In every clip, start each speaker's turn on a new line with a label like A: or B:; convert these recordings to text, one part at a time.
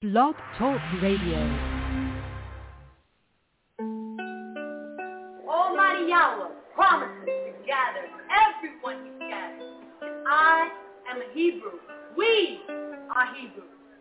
A: Blog Talk Radio.
B: Almighty Yahweh promises to gather everyone he gathers. I am a Hebrew. We are Hebrew.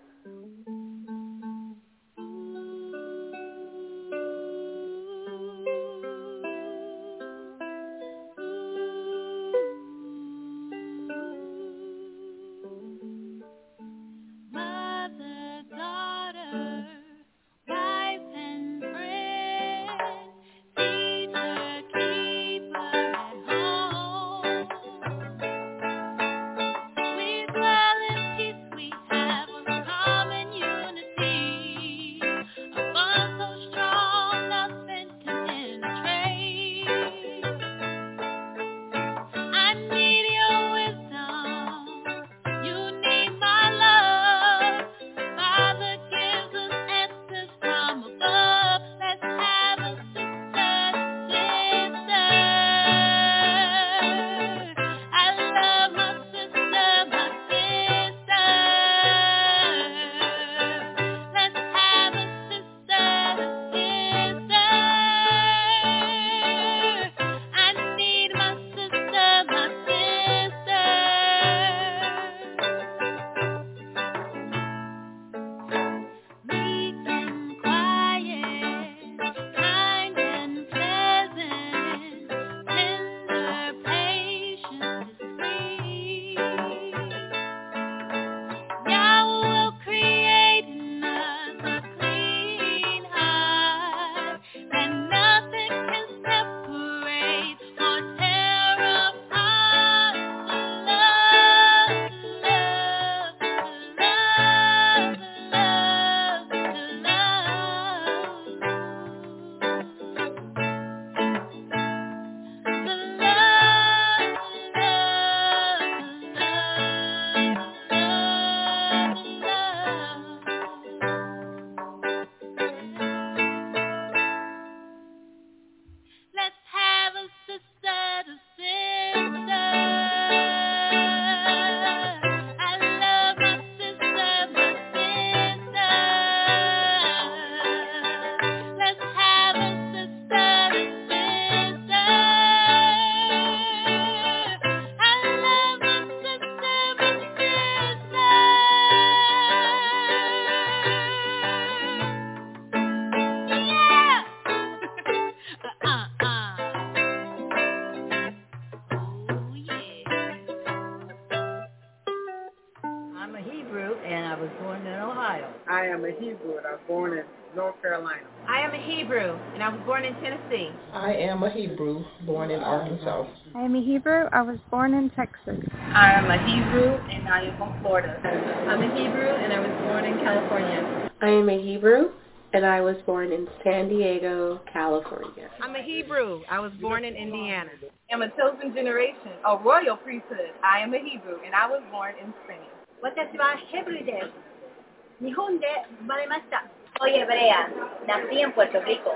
C: Tennessee. I am a Hebrew, born in Arkansas.
D: I am a Hebrew. I was born in Texas.
E: I am a Hebrew, and I am from Florida.
F: I'm a Hebrew, and I was born in California.
G: I am a Hebrew, and I was born in San Diego, California.
H: I'm a Hebrew. I was born in Indiana.
I: I am a chosen generation, a royal priesthood. I am a Hebrew, and I was born in Spain.
J: 私はヘブルです。日本で生まれました。Soy hebrea. Nací en Puerto Rico.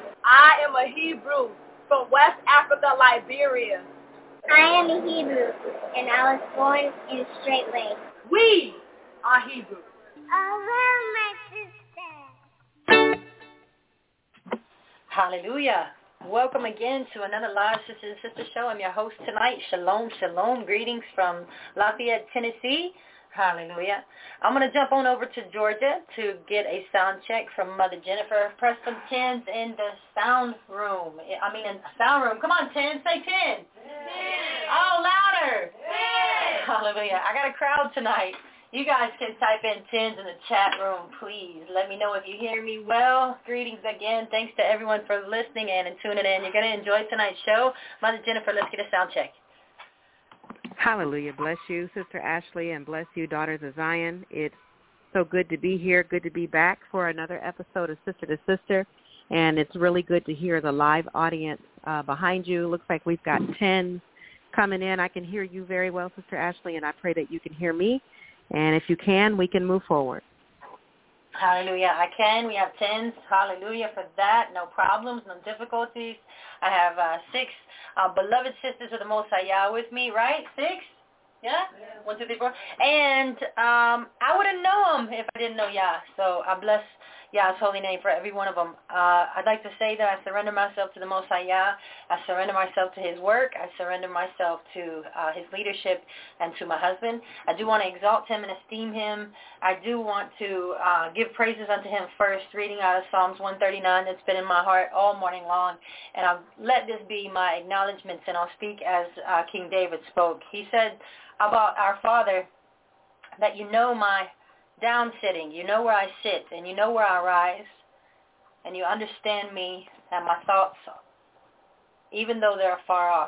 B: I am a Hebrew from West Africa, Liberia.
K: I am a Hebrew, and I was born in Straight Lake.
B: We are Hebrew.
K: Oh, my sister.
L: Hallelujah. Welcome again to another live Sister and Sister show. I'm your host tonight. Shalom, shalom. Greetings from Lafayette, Tennessee. Hallelujah. I'm going to jump on over to Georgia to get a sound check from Mother Jennifer. Press some 10s in the sound room. In the sound room. Come on, 10. Say 10. 10. Oh, louder. 10. Hallelujah. I got a crowd tonight. You guys can type in 10s in the chat room, please. Let me know if you hear me well. Greetings again. Thanks to everyone for listening and tuning in. You're going to enjoy tonight's show. Mother Jennifer, let's get a sound check.
M: Hallelujah. Bless you, Sister Ashley, and bless you, Daughters of Zion. It's so good to be here, good to be back for another episode of Sister to Sister, and it's really good to hear the live audience behind you. Looks like we've got 10 coming in. I can hear you very well, Sister Ashley, and I pray that you can hear me, and if you can, we can move forward.
L: Hallelujah. I can. We have 10s. Hallelujah for that. No problems, no difficulties. I have 6 beloved sisters of the Most High Yah with me, right? 6? Yeah? 1, 2, 3, 4. And I wouldn't know him if I didn't know Yah. So I bless Yah's holy name for every one of them. I'd like to say that I surrender myself to the Most High Yah. I surrender myself to his work. I surrender myself to his leadership and to my husband. I do want to exalt him and esteem him. I do want to give praises unto him first, reading out of Psalms 139 that's been in my heart all morning long. And I'll let this be my acknowledgments, and I'll speak as King David spoke. He said about our Father that you know my down sitting, you know where I sit, and you know where I rise, and you understand me and my thoughts, even though they're far off.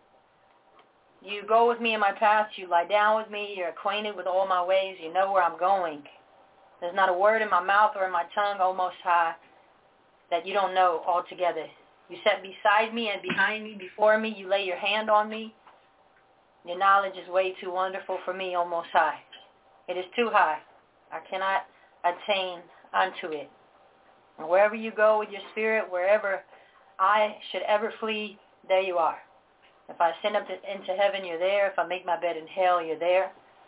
L: You go with me in my path, you lie down with me, you're acquainted with all my ways, you know where I'm going. There's not a word in my mouth or in my tongue, O Most High, that you don't know altogether. You sit beside me and behind me, before me, you lay your hand on me. Your knowledge is way too wonderful for me, O Most High. It is too high. I cannot attain unto it. And wherever you go with your spirit, wherever I should ever flee, there you are. If I ascend up into heaven, you're there. If I make my bed in hell, you're there.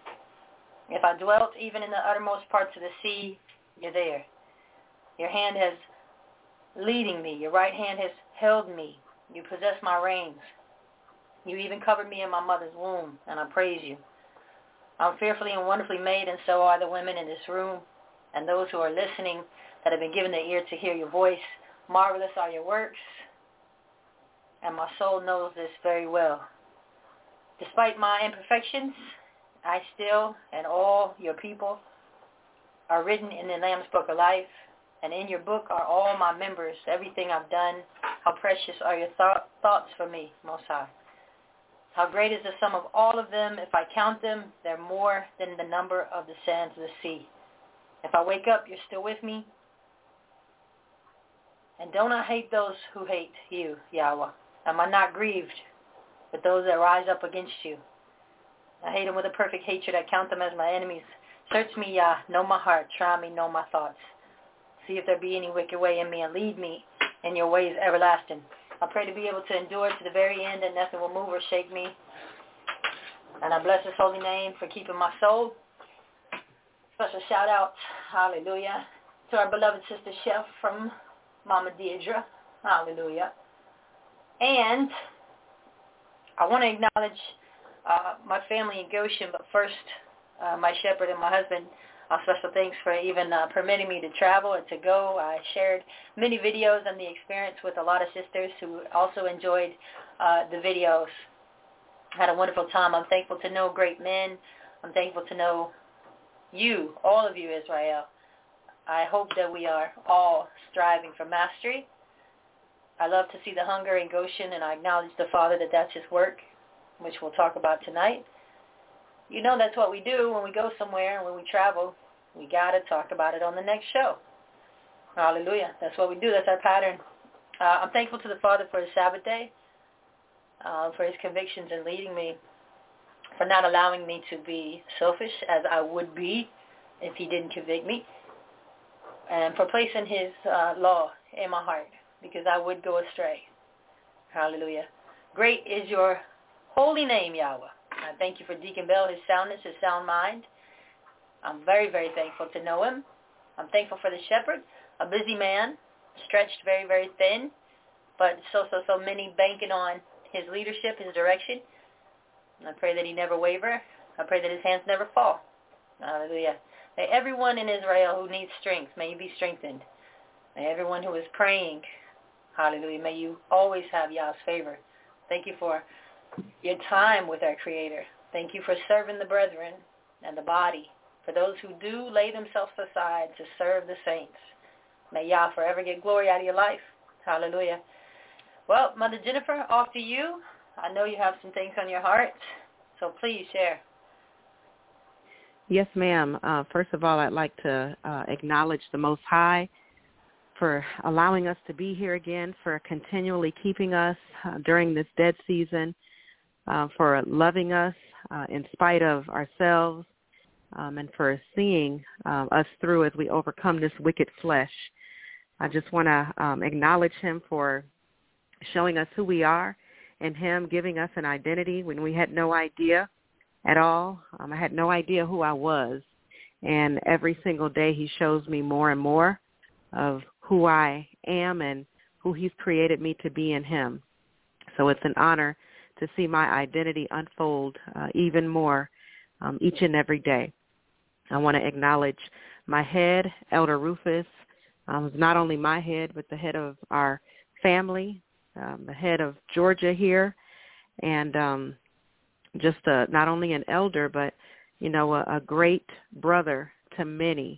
L: If I dwelt even in the uttermost parts of the sea, you're there. Your hand has leading me. Your right hand has held me. You possess my reins. You even covered me in my mother's womb, and I praise you. I'm fearfully and wonderfully made, and so are the women in this room and those who are listening that have been given the ear to hear your voice. Marvelous are your works, and my soul knows this very well. Despite my imperfections, I still and all your people are written in the Lamb's Book of Life, and in your book are all my members, everything I've done. How precious are your thoughts for me, Most High. How great is the sum of all of them. If I count them, they're more than the number of the sands of the sea. If I wake up, you're still with me. And don't I hate those who hate you, Yahweh? Am I not grieved with those that rise up against you? I hate them with a perfect hatred. I count them as my enemies. Search me, Yah. Know my heart. Try me. Know my thoughts. See if there be any wicked way in me, and lead me in your ways everlasting. I pray to be able to endure to the very end, and nothing will move or shake me. And I bless his holy name for keeping my soul. Special shout out, hallelujah, to our beloved sister Chef from Mama Deidre, hallelujah. And I want to acknowledge my family in Goshen, but first my shepherd and my husband. Special thanks for even permitting me to travel and to go. I shared many videos and the experience with a lot of sisters who also enjoyed the videos. I had a wonderful time. I'm thankful to know great men. I'm thankful to know you, all of you, Israel. I hope that we are all striving for mastery. I love to see the hunger in Goshen, and I acknowledge the Father that that's his work, which we'll talk about tonight. You know that's what we do when we go somewhere and when we travel. We got to talk about it on the next show. Hallelujah. That's what we do. That's our pattern. I'm thankful to the Father for his Sabbath day, for his convictions and leading me, for not allowing me to be selfish as I would be if he didn't convict me, and for placing his law in my heart because I would go astray. Hallelujah. Great is your holy name, Yahweh. I thank you for Deacon Bell, his soundness, his sound mind. I'm very, very thankful to know him. I'm thankful for the shepherd, a busy man, stretched very, very thin, but so many banking on his leadership, his direction. And I pray that he never waver. I pray that his hands never fall. Hallelujah. May everyone in Israel who needs strength, may you be strengthened. May everyone who is praying, hallelujah, may you always have Yah's favor. Thank you for your time with our Creator. Thank you for serving the brethren and the body, for those who do lay themselves aside to serve the saints. May Yah forever get glory out of your life. Hallelujah. Well, Mother Jennifer, off to you. I know you have some things on your heart, so please share.
M: Yes, ma'am. First of all, I'd like to acknowledge the Most High for allowing us to be here again, for continually keeping us during this dead season, for loving us in spite of ourselves, and for seeing us through as we overcome this wicked flesh. I just want to acknowledge him for showing us who we are and him giving us an identity when we had no idea at all. I had no idea who I was. And every single day he shows me more and more of who I am and who he's created me to be in him. So it's an honor to see my identity unfold even more each and every day. I want to acknowledge my head, Elder Rufus, not only my head, but the head of our family, the head of Georgia here, and just not only an elder, but, you know, a great brother to many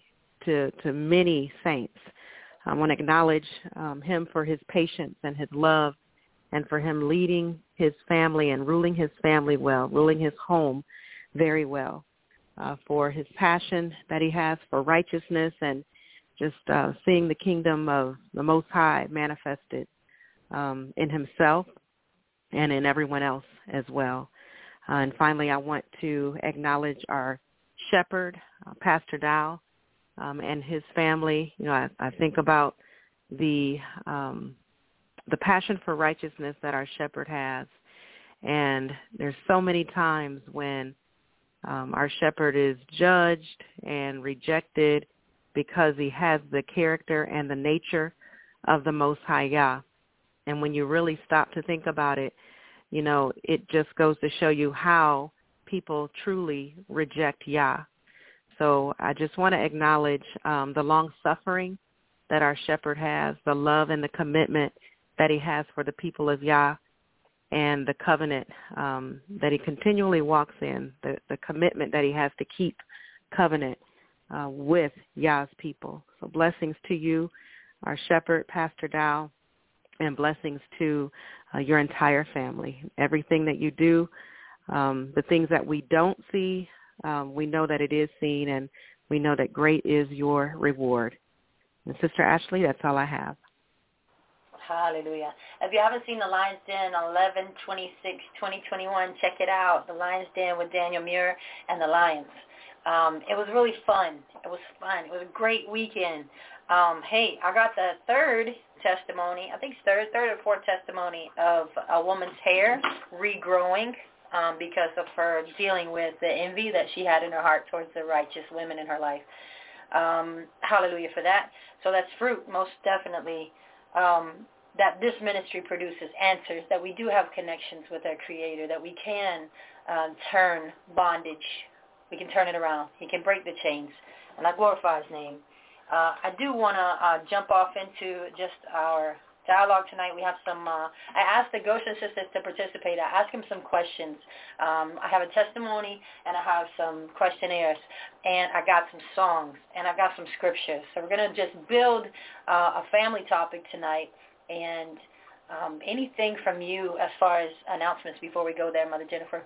M: saints. I want to acknowledge him for his patience and his love, and for him leading his family and ruling his family well, ruling his home very well, for his passion that he has for righteousness and just seeing the kingdom of the Most High manifested in himself and in everyone else as well. And finally, I want to acknowledge our shepherd, Pastor Dow, and his family. You know, I think about the passion for righteousness that our shepherd has, and there's so many times when our shepherd is judged and rejected because he has the character and the nature of the Most High Yah. And when you really stop to think about it, you know, it just goes to show you how people truly reject Yah. So I just want to acknowledge the long-suffering that our shepherd has, the love and the commitment that he has for the people of Yah, and the covenant that he continually walks in, the commitment that he has to keep covenant with Yah's people. So blessings to you, our shepherd, Pastor Dow, and blessings to your entire family. Everything that you do, the things that we don't see, we know that it is seen, and we know that great is your reward. And Sister Ashley, that's all I have.
L: Hallelujah. If you haven't seen The Lion's Den on 11/26/2021, check it out. The Lion's Den with Daniel Muir and the Lions. It was really fun. It was fun. It was a great weekend. Hey, I got the third testimony, I think it's third or fourth testimony of a woman's hair regrowing because of her dealing with the envy that she had in her heart towards the righteous women in her life. Hallelujah for that. So that's fruit, most definitely. That this ministry produces answers, that we do have connections with our Creator, that we can turn bondage. We can turn it around. He can break the chains. And I glorify His name. I do want to jump off into just our dialogue tonight. We have some, I asked the Goshen sisters to participate. I asked them some questions. I have a testimony and I have some questionnaires, and I got some songs, and I got some scriptures. So we're going to just build a family topic tonight, and anything from you as far as announcements before we go there, Mother Jennifer?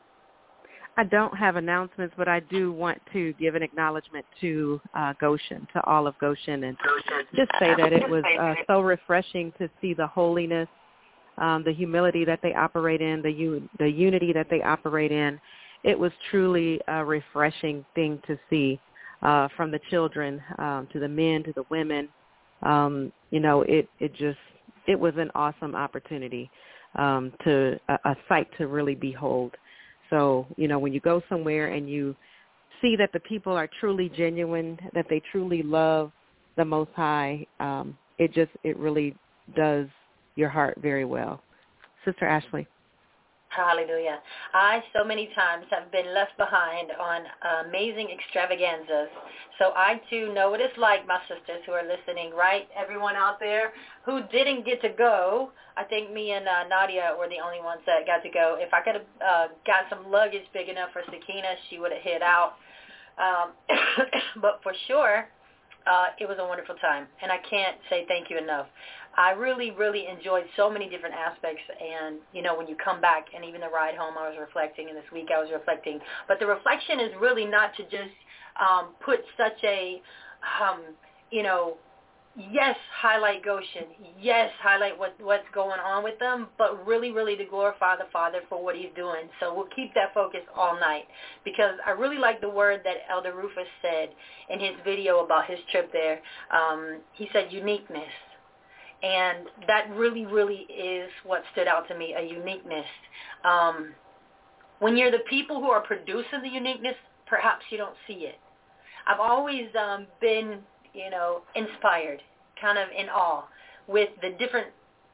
M: I don't have announcements, but I do want to give an acknowledgement to Goshen, to all of Goshen, and just say that it was so refreshing to see the holiness, the humility that they operate in, the unity that they operate in. It was truly a refreshing thing to see from the children to the men to the women. You know, it was an awesome opportunity, to a sight to really behold. So, you know, when you go somewhere and you see that the people are truly genuine, that they truly love the Most High, it really does your heart very well. Sister Ashley.
L: Hallelujah. I so many times have been left behind on amazing extravaganzas. So I too know what it's like, my sisters who are listening, right? Everyone out there who didn't get to go. I think me and Nadia were the only ones that got to go. If I could have got some luggage big enough for Sakina, she would have hid out. But for sure, it was a wonderful time, and I can't say thank you enough. I really, really enjoyed so many different aspects, and, you know, when you come back, and even the ride home, I was reflecting, and this week I was reflecting. But the reflection is really not to just put such a, yes, highlight Goshen, yes, highlight what's going on with them, but really, really to glorify the Father for what He's doing. So we'll keep that focus all night, because I really like the word that Elder Rufus said in his video about his trip there. He said uniqueness. And that really, really is what stood out to me, a uniqueness. When you're the people who are producing the uniqueness, perhaps you don't see it. I've always been, inspired, kind of in awe with the different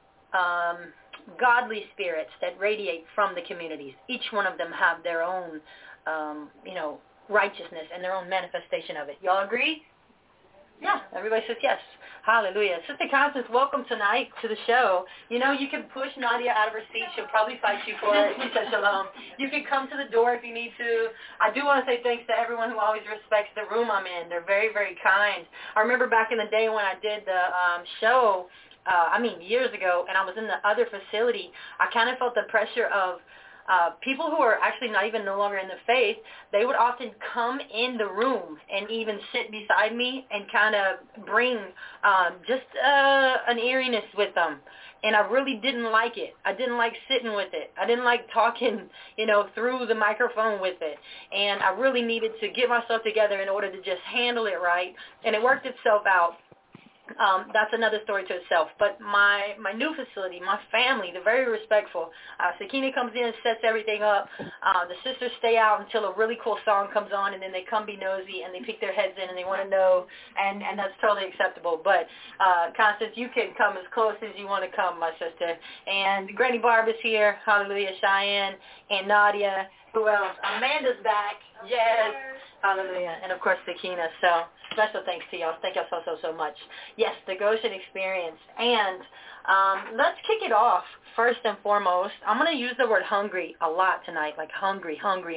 L: godly spirits that radiate from the communities. Each one of them have their own, righteousness and their own manifestation of it. Y'all agree? Yeah, everybody says yes. Hallelujah. Sister Constance, welcome tonight to the show. You can push Nadia out of her seat. She'll probably fight you for it. She said shalom. You can come to the door if you need to. I do want to say thanks to everyone who always respects the room I'm in. They're very, very kind. I remember back in the day when I did the show, years ago, and I was in the other facility, I kind of felt the pressure of people who are actually not even no longer in the faith. They would often come in the room and even sit beside me and kind of bring just an eeriness with them. And I really didn't like it. I didn't like sitting with it. I didn't like talking, through the microphone with it. And I really needed to get myself together in order to just handle it right. And it worked itself out. That's another story to itself. But my new facility, my family, they're very respectful. Sakina comes in and sets everything up. The sisters stay out until a really cool song comes on, and then they come be nosy, and they peek their heads in, and they want to know, and that's totally acceptable. But, Constance, you can come as close as you want to come, my sister. And Granny Barb is here. Hallelujah. Cheyenne and Nadia. Who else? Amanda's back. Yes. Hallelujah. And, of course, Sakina. So special thanks to y'all. Thank y'all so much. Yes, the Goshen experience. And let's kick it off first and foremost. I'm going to use the word hungry a lot tonight, like hungry.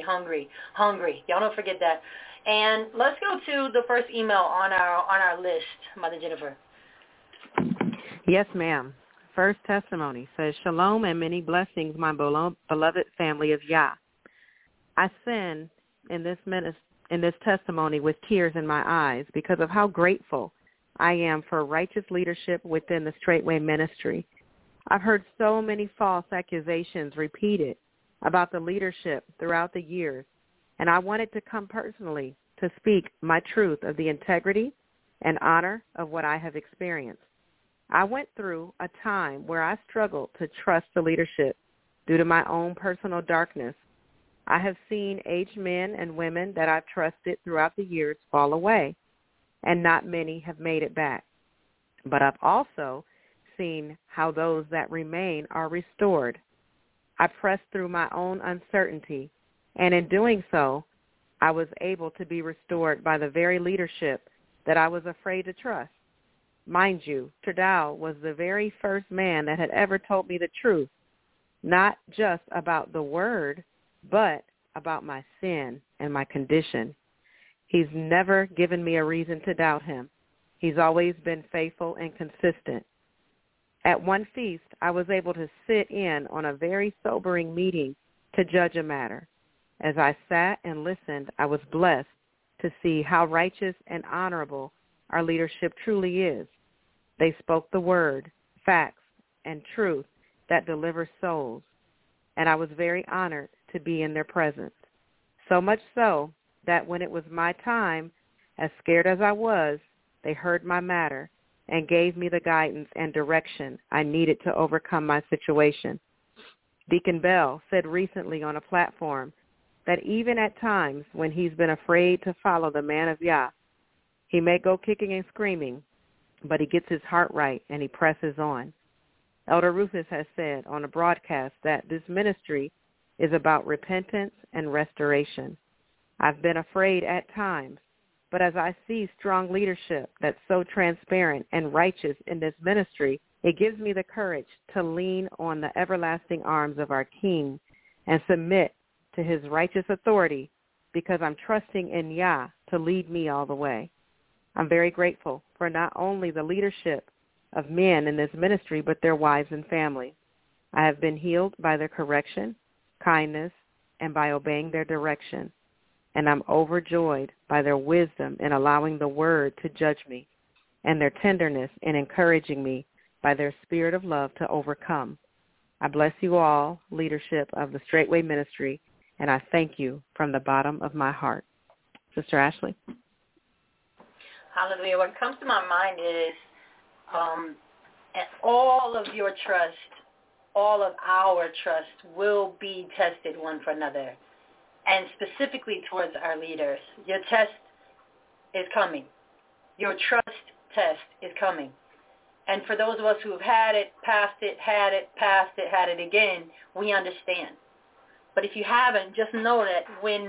L: Y'all don't forget that. And let's go to the first email on our list, Mother Jennifer.
M: Yes, ma'am. First testimony says, Shalom and many blessings, my beloved family of Yah. I sin in this testimony with tears in my eyes because of how grateful I am for righteous leadership within the Straightway Ministry. I've heard so many false accusations repeated about the leadership throughout the years, and I wanted to come personally to speak my truth of the integrity and honor of what I have experienced. I went through a time where I struggled to trust the leadership due to my own personal darkness. I have seen aged men and women that I've trusted throughout the years fall away, and not many have made it back. But I've also seen how those that remain are restored. I pressed through my own uncertainty, and in doing so, I was able to be restored by the very leadership that I was afraid to trust. Mind you, Tredal was the very first man that had ever told me the truth, not just about the word, but about my sin and my condition. He's never given me a reason to doubt him. He's always been faithful and consistent. At one feast, I was able to sit in on a very sobering meeting to judge a matter. As I sat and listened, I was blessed to see how righteous and honorable our leadership truly is. They spoke the word, facts, and truth that delivers souls, and I was very honored to be in their presence. So much so that when it was my time, as scared as I was, they heard my matter and gave me the guidance and direction I needed to overcome my situation. Deacon Bell said recently on a platform that even at times when he's been afraid to follow the man of Yah, he may go kicking and screaming, but he gets his heart right and he presses on. Elder Rufus has said on a broadcast that this ministry is about repentance and restoration. I've been afraid at times, but as I see strong leadership that's so transparent and righteous in this ministry, it gives me the courage to lean on the everlasting arms of our King and submit to his righteous authority because I'm trusting in Yah to lead me all the way. I'm very grateful for not only the leadership of men in this ministry, but their wives and families. I have been healed by their correction, kindness, and by obeying their direction. And I'm overjoyed by their wisdom in allowing the word to judge me and their tenderness in encouraging me by their spirit of love to overcome. I bless you all, leadership of the Straightway Ministry, and I thank you from the bottom of my heart. Sister Ashley?
L: Hallelujah. What comes to my mind is all of your trust all of our trust will be tested one for another, and specifically towards our leaders. Your test is coming. Your trust test is coming. And for those of us who have had it, passed it, had it, passed it, had it again, we understand. But if you haven't, just know that when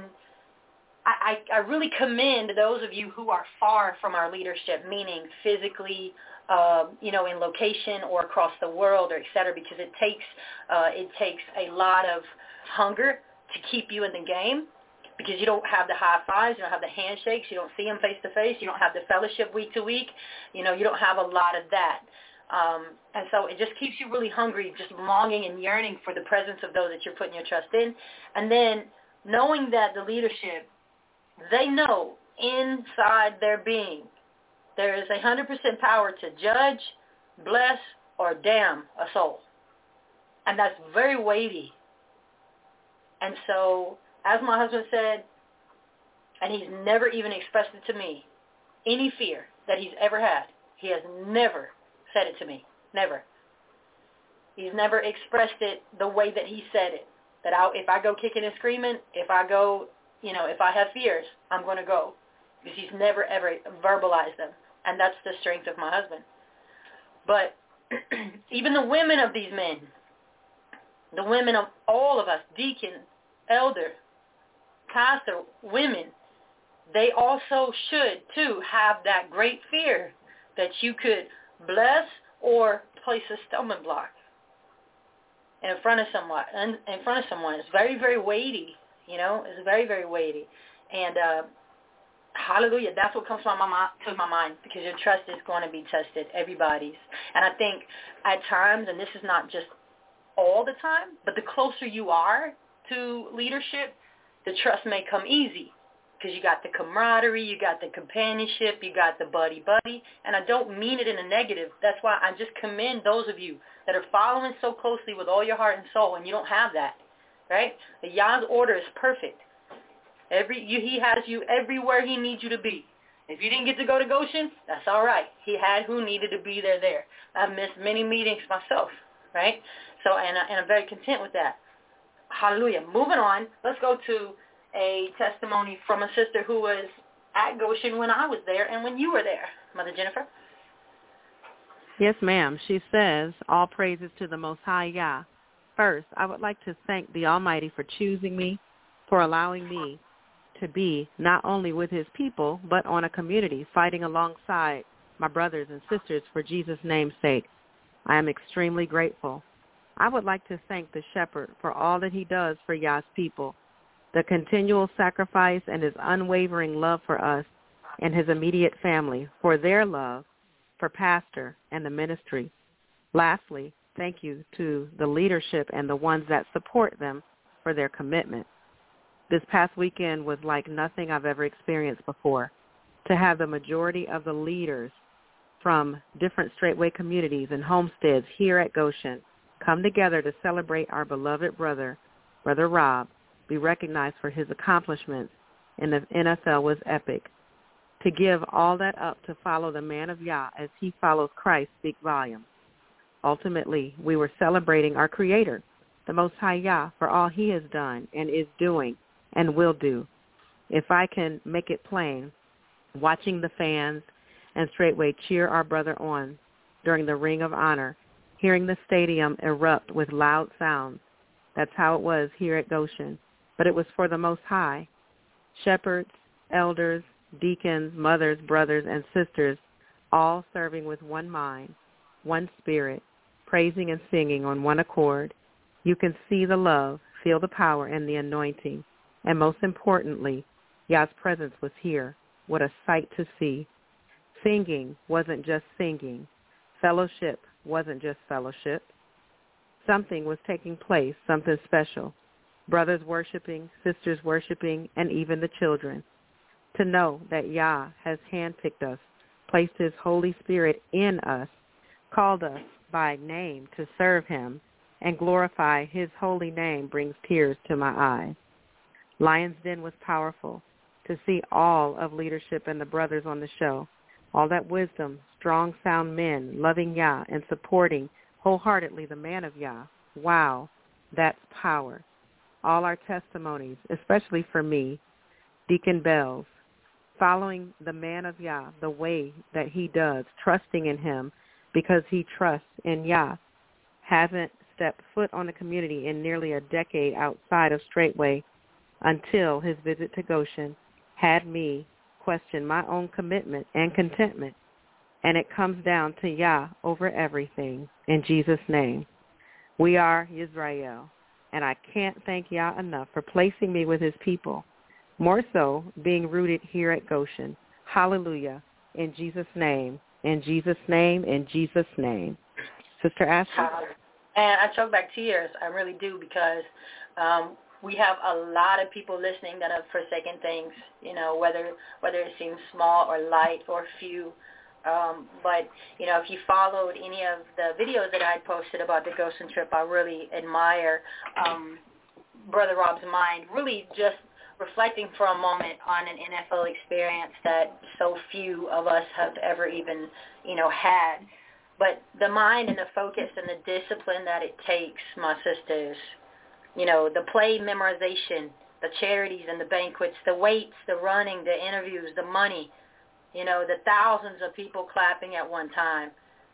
L: I really commend those of you who are far from our leadership, meaning physically, in location or across the world, or et cetera, because it takes a lot of hunger to keep you in the game, because you don't have the high fives, you don't have the handshakes, you don't see them face to face, you don't have the fellowship week to week, you don't have a lot of that. And so it just keeps you really hungry, just longing and yearning for the presence of those that you're putting your trust in. And then knowing that the leadership, they know inside their being there is 100% power to judge, bless, or damn a soul. And that's very weighty. And so, as my husband said, and he's never even expressed it to me, any fear that he's ever had, he has never said it to me. Never. He's never expressed it the way that he said it. That if I go kicking and screaming, if I go, if I have fears, I'm going to go. Because he's never, ever verbalized them. And that's the strength of my husband. But even the women of these men, the women of all of us, deacon, elder, pastor, women, they also should, too, have that great fear that you could bless or place a stumbling block in front of someone. It's very, very weighty, It's very, very weighty. And hallelujah, that's what comes to my mind, because your trust is going to be tested, everybody's. And I think at times, and this is not just all the time, but the closer you are to leadership, the trust may come easy, because you got the camaraderie, you got the companionship, you got the buddy-buddy, and I don't mean it in a negative. That's why I just commend those of you that are following so closely with all your heart and soul, and you don't have that, right? The Yah's order is perfect. He has you everywhere he needs you to be. If you didn't get to go to Goshen, that's all right. He had who needed to be there. I've missed many meetings myself, right? So, and I'm very content with that. Hallelujah. Moving on, let's go to a testimony from a sister who was at Goshen when I was there and when you were there, Mother Jennifer.
M: Yes, ma'am. She says, all praises to the Most High Yah. First, I would like to thank the Almighty for choosing me, for allowing me to be not only with his people, but on a community, fighting alongside my brothers and sisters for Jesus' name's sake. I am extremely grateful. I would like to thank the shepherd for all that he does for Yah's people, the continual sacrifice and his unwavering love for us and his immediate family, for their love for pastor and the ministry. Lastly, thank you to the leadership and the ones that support them for their commitment. This past weekend was like nothing I've ever experienced before. To have the majority of the leaders from different straightway communities and homesteads here at Goshen come together to celebrate our beloved brother, Brother Rob, be recognized for his accomplishments in the NFL was epic. To give all that up to follow the man of Yah as he follows Christ speak volumes. Ultimately, we were celebrating our Creator, the Most High Yah, for all he has done and is doing and will do. If I can make it plain, watching the fans and straightway cheer our brother on during the Ring of Honor, hearing the stadium erupt with loud sounds, that's how it was here at Goshen. But it was for the Most High. Shepherds, elders, deacons, mothers, brothers, and sisters, all serving with one mind, one spirit, praising and singing on one accord. You can see the love, feel the power and the anointing. And most importantly, Yah's presence was here. What a sight to see. Singing wasn't just singing. Fellowship wasn't just fellowship. Something was taking place, something special. Brothers worshiping, sisters worshiping, and even the children. To know that Yah has handpicked us, placed his Holy Spirit in us, called us by name to serve him, and glorify his holy name brings tears to my eyes. Lion's Den was powerful. To see all of leadership and the brothers on the show, all that wisdom, strong, sound men, loving Yah and supporting wholeheartedly the man of Yah, Wow, that's power. All our testimonies, especially for me, Deacon Bells, following the man of Yah, the way that he does, trusting in him because he trusts in Yah, hasn't stepped foot on the community in nearly a decade outside of Straightway until his visit to Goshen had me question my own commitment and contentment. And it comes down to Yah over everything, in Jesus' name. We are Israel, and I can't thank Yah enough for placing me with his people, more so being rooted here at Goshen. Hallelujah, in Jesus' name, in Jesus' name, in Jesus' name. Sister Ashley?
L: And I choke back tears. I really do, because we have a lot of people listening that have forsaken things, whether it seems small or light or few. But, if you followed any of the videos that I posted about the Goshen trip, I really admire Brother Rob's mind, really just reflecting for a moment on an NFL experience that so few of us have ever even, had. But the mind and the focus and the discipline that it takes, my sisters, the play memorization, the charities and the banquets, the weights, the running, the interviews, the money, the thousands of people clapping at one time,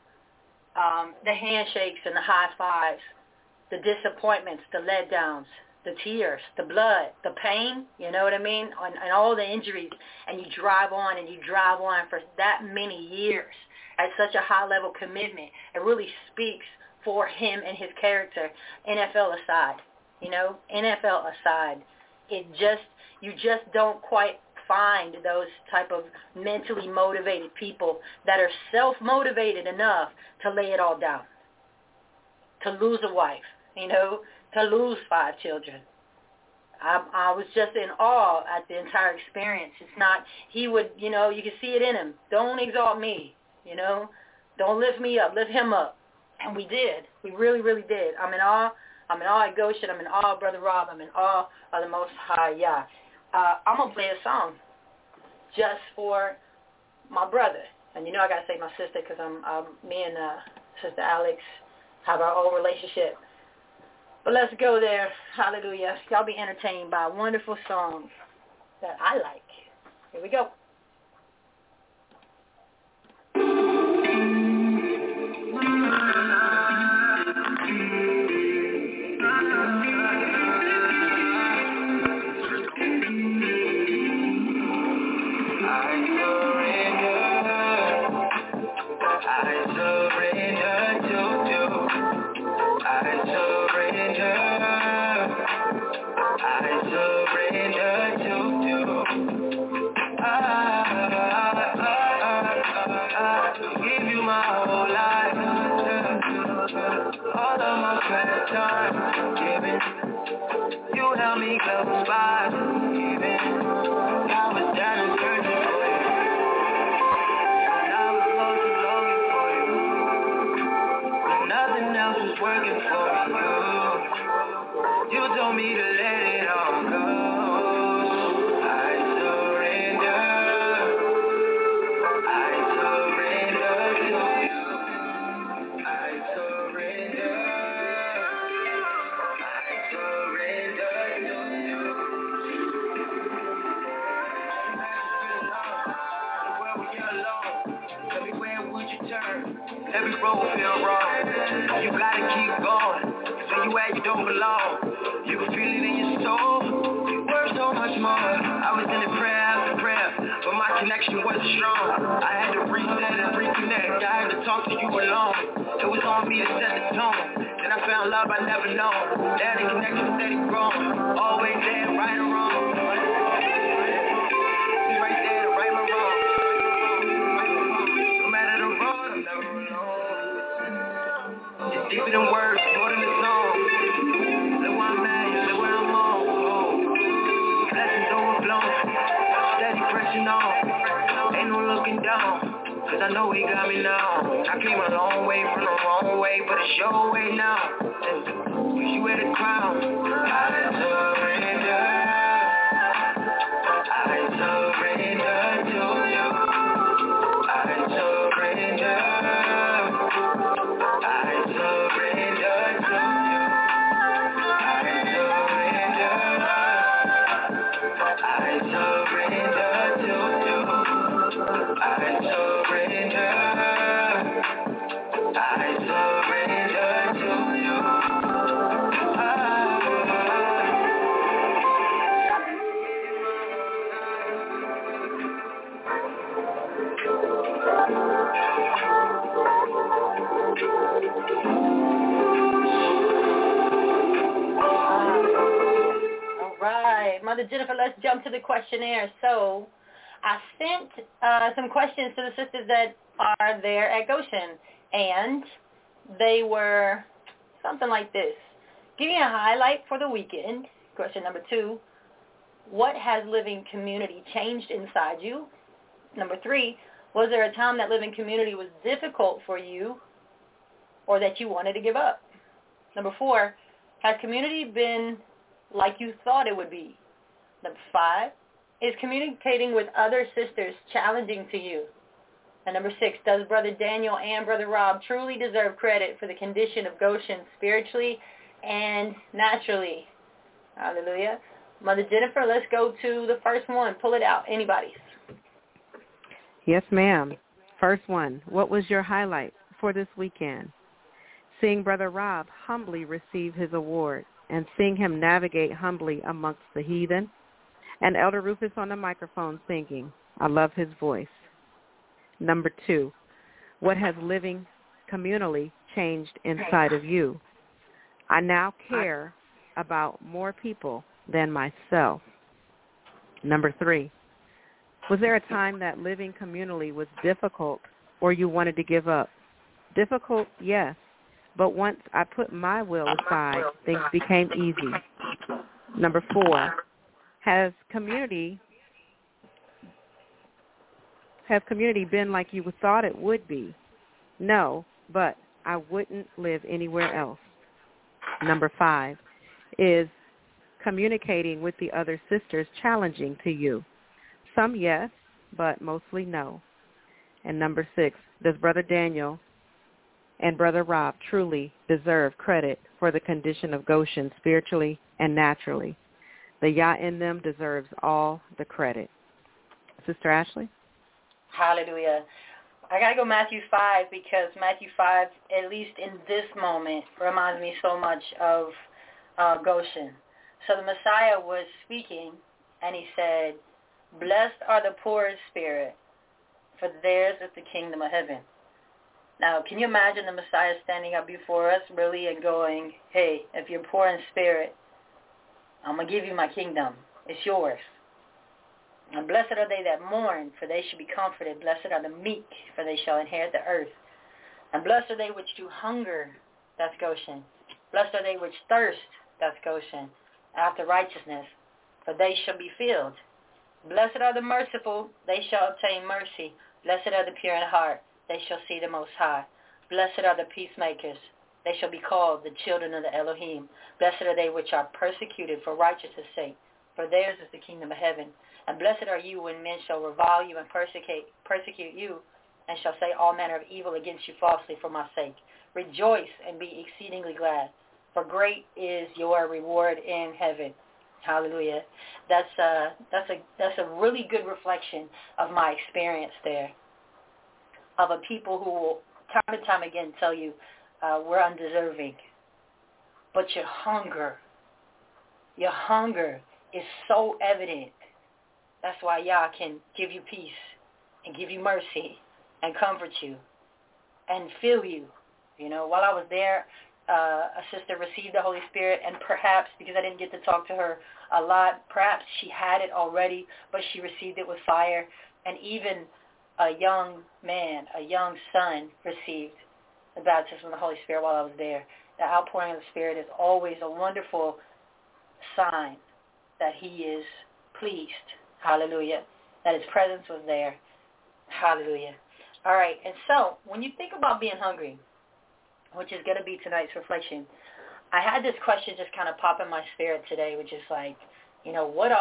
L: the handshakes and the high fives, the disappointments, the letdowns, the tears, the blood, the pain, you know what I mean, and all the injuries, and you drive on and you drive on for that many years at such a high-level commitment. It really speaks for him and his character, NFL aside, NFL aside. You just don't quite find those type of mentally motivated people that are self-motivated enough to lay it all down, to lose a wife, to lose 5 children. I was just in awe at the entire experience. It's not, he would, you can see it in him. Don't exalt me, Don't lift me up, lift him up. And we did. We really, really did. I'm in awe. I'm in awe at Goshen. I'm in awe of Brother Rob. I'm in awe of the Most High Yah. I'm going to play a song just for my brother. And I got to say my sister, because me and Sister Alex have our own relationship. But let's go there. Hallelujah. Y'all be entertained by a wonderful song that I like. Here we go. You help me close by, even I was down and searching for you. And I was lost and longing for you. When nothing else was working for me, you told me to let it all go. I surrender to you. I surrender. Every road feel wrong. You gotta keep going. So you where you don't belong. You can feel it in your soul. You worth so much more. I was in a prayer after prayer, but my connection wasn't strong. I had to reset and reconnect. I had to talk to you alone. It was on me to set the tone. Then I found love I never known. That the connection steady growing. Always there, right or wrong. He's right there to right my wrong. No matter the road, I'm never alone. It's deeper than words, more than a song. Look where I'm at, look where I'm on. Blessings overflowing, steady pressing on. Ain't no looking down, cause I know he got me now. I came a long way from the wrong way, but it's your way now. Cause you wear the crown. I surrender. I surrender to you. I surrender. I surrender to you. Mother Jennifer, let's jump to the questionnaire. So I sent some questions to the sisters that are there at Goshen, and they were something like this. Give me a highlight for the weekend. Question number 2, what has living community changed inside you? Number 3, was there a time that living community was difficult for you or that you wanted to give up? Number 4, has community been like you thought it would be? Number 5, is communicating with other sisters challenging to you? And number 6, does Brother Daniel and Brother Rob truly deserve credit for the condition of Goshen spiritually and naturally? Hallelujah. Mother Jennifer, let's go to the first one. Pull it out. Anybody's.
M: Yes, ma'am. First one, what was your highlight for this weekend? Seeing Brother Rob humbly receive his award and seeing him navigate humbly amongst the heathen. And Elder Rufus on the microphone singing. I love his voice. Number 2, what has living communally changed inside of you? I now care about more people than myself. Number 3, was there a time that living communally was difficult or you wanted to give up? Difficult, yes, but once I put my will aside, things became easy. Number 4, has community been like you thought it would be? No, but I wouldn't live anywhere else. Number 5, is communicating with the other sisters challenging to you? Some yes, but mostly no. And number 6, does Brother Daniel and Brother Rob truly deserve credit for the condition of Goshen spiritually and naturally? The Yah in them deserves all the credit. Sister Ashley?
L: Hallelujah. I got to go Matthew 5 because Matthew 5, at least in this moment, reminds me so much of Goshen. So the Messiah was speaking, and he said, blessed are the poor in spirit, for theirs is the kingdom of heaven. Now, can you imagine the Messiah standing up before us really and going, hey, if you're poor in spirit, I'm going to give you my kingdom. It's yours. And blessed are they that mourn, for they shall be comforted. Blessed are the meek, for they shall inherit the earth. And blessed are they which do hunger, that's Goshen. Blessed are they which thirst, that's Goshen, after righteousness, for they shall be filled. Blessed are the merciful, they shall obtain mercy. Blessed are the pure in heart, they shall see the Most High. Blessed are the peacemakers, they shall be called the children of the Elohim. Blessed are they which are persecuted for righteousness' sake, for theirs is the kingdom of heaven. And blessed are you when men shall revile you and persecute you, and shall say all manner of evil against you falsely for my sake. Rejoice and be exceedingly glad, for great is your reward in heaven. Hallelujah. That's a really good reflection of my experience there, of a people who will time and time again tell you we're undeserving, but your hunger is so evident. That's why Yah can give you peace and give you mercy and comfort you and fill you. You know, while I was there, a sister received the Holy Spirit, and perhaps, because I didn't get to talk to her a lot, perhaps she had it already, but she received it with fire. And even a young man, a young son, received the baptism of the Holy Spirit while I was there. The outpouring of the Spirit is always a wonderful sign that he is pleased. Hallelujah. That his presence was there. Hallelujah. All right. And so when you think about being hungry, which is going to be tonight's reflection, I had this question just kind of pop in my spirit today, which is like, you know, what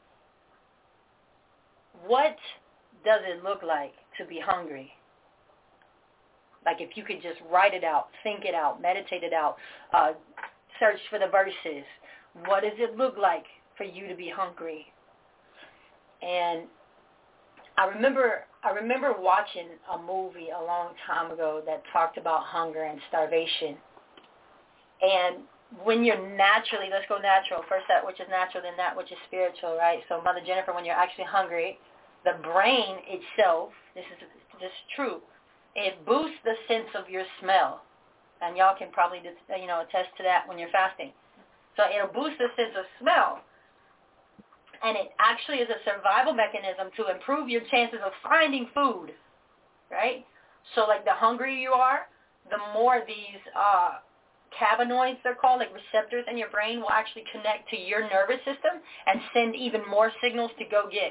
L: does it look like to be hungry? Like if you could just write it out, think it out, meditate it out, search for the verses. What does it look like for you to be hungry? And I remember watching a movie a long time ago that talked about hunger and starvation. And when you're naturally, let's go natural, first that which is natural, then that which is spiritual, right? So Mother Jennifer, when you're actually hungry, the brain itself, this is true, it boosts the sense of your smell. And y'all can probably attest to that when you're fasting. So it'll boost the sense of smell. And it actually is a survival mechanism to improve your chances of finding food, right? So like the hungrier you are, the more these cannabinoids, they're called, like receptors in your brain, will actually connect to your nervous system and send even more signals to go get.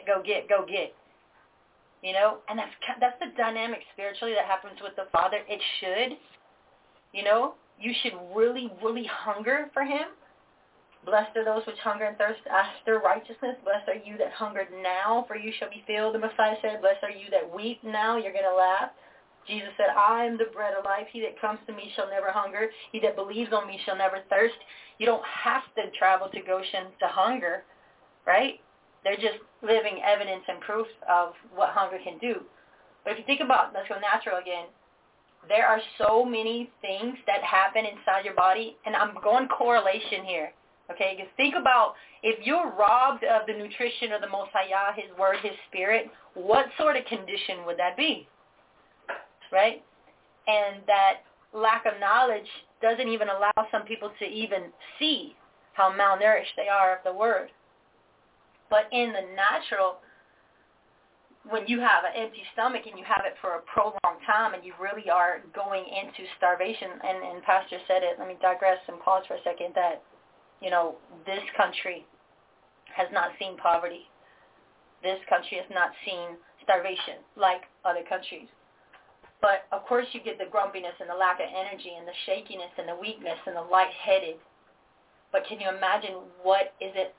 L: You know, and that's the dynamic spiritually that happens with the Father. It should, you know, you should really, really hunger for him. Blessed are those which hunger and thirst after righteousness. Blessed are you that hungered now, for you shall be filled. The Messiah said, blessed are you that weep now, you're going to laugh. Jesus said, I am the bread of life. He that comes to me shall never hunger. He that believes on me shall never thirst. You don't have to travel to Goshen to hunger, right? They're just living evidence and proof of what hunger can do. But if you think about, let's go natural again, there are so many things that happen inside your body, and I'm going correlation here, okay? Because think about, if you're robbed of the nutrition of the Most High, his word, his spirit, what sort of condition would that be, right? And that lack of knowledge doesn't even allow some people to even see how malnourished they are of the word. But in the natural, when you have an empty stomach and you have it for a prolonged time and you really are going into starvation, and Pastor said it, let me digress and pause for a second, that, you know, this country has not seen poverty. This country has not seen starvation like other countries. But, of course, you get the grumpiness and the lack of energy and the shakiness and the weakness and the lightheaded. But can you imagine what is it?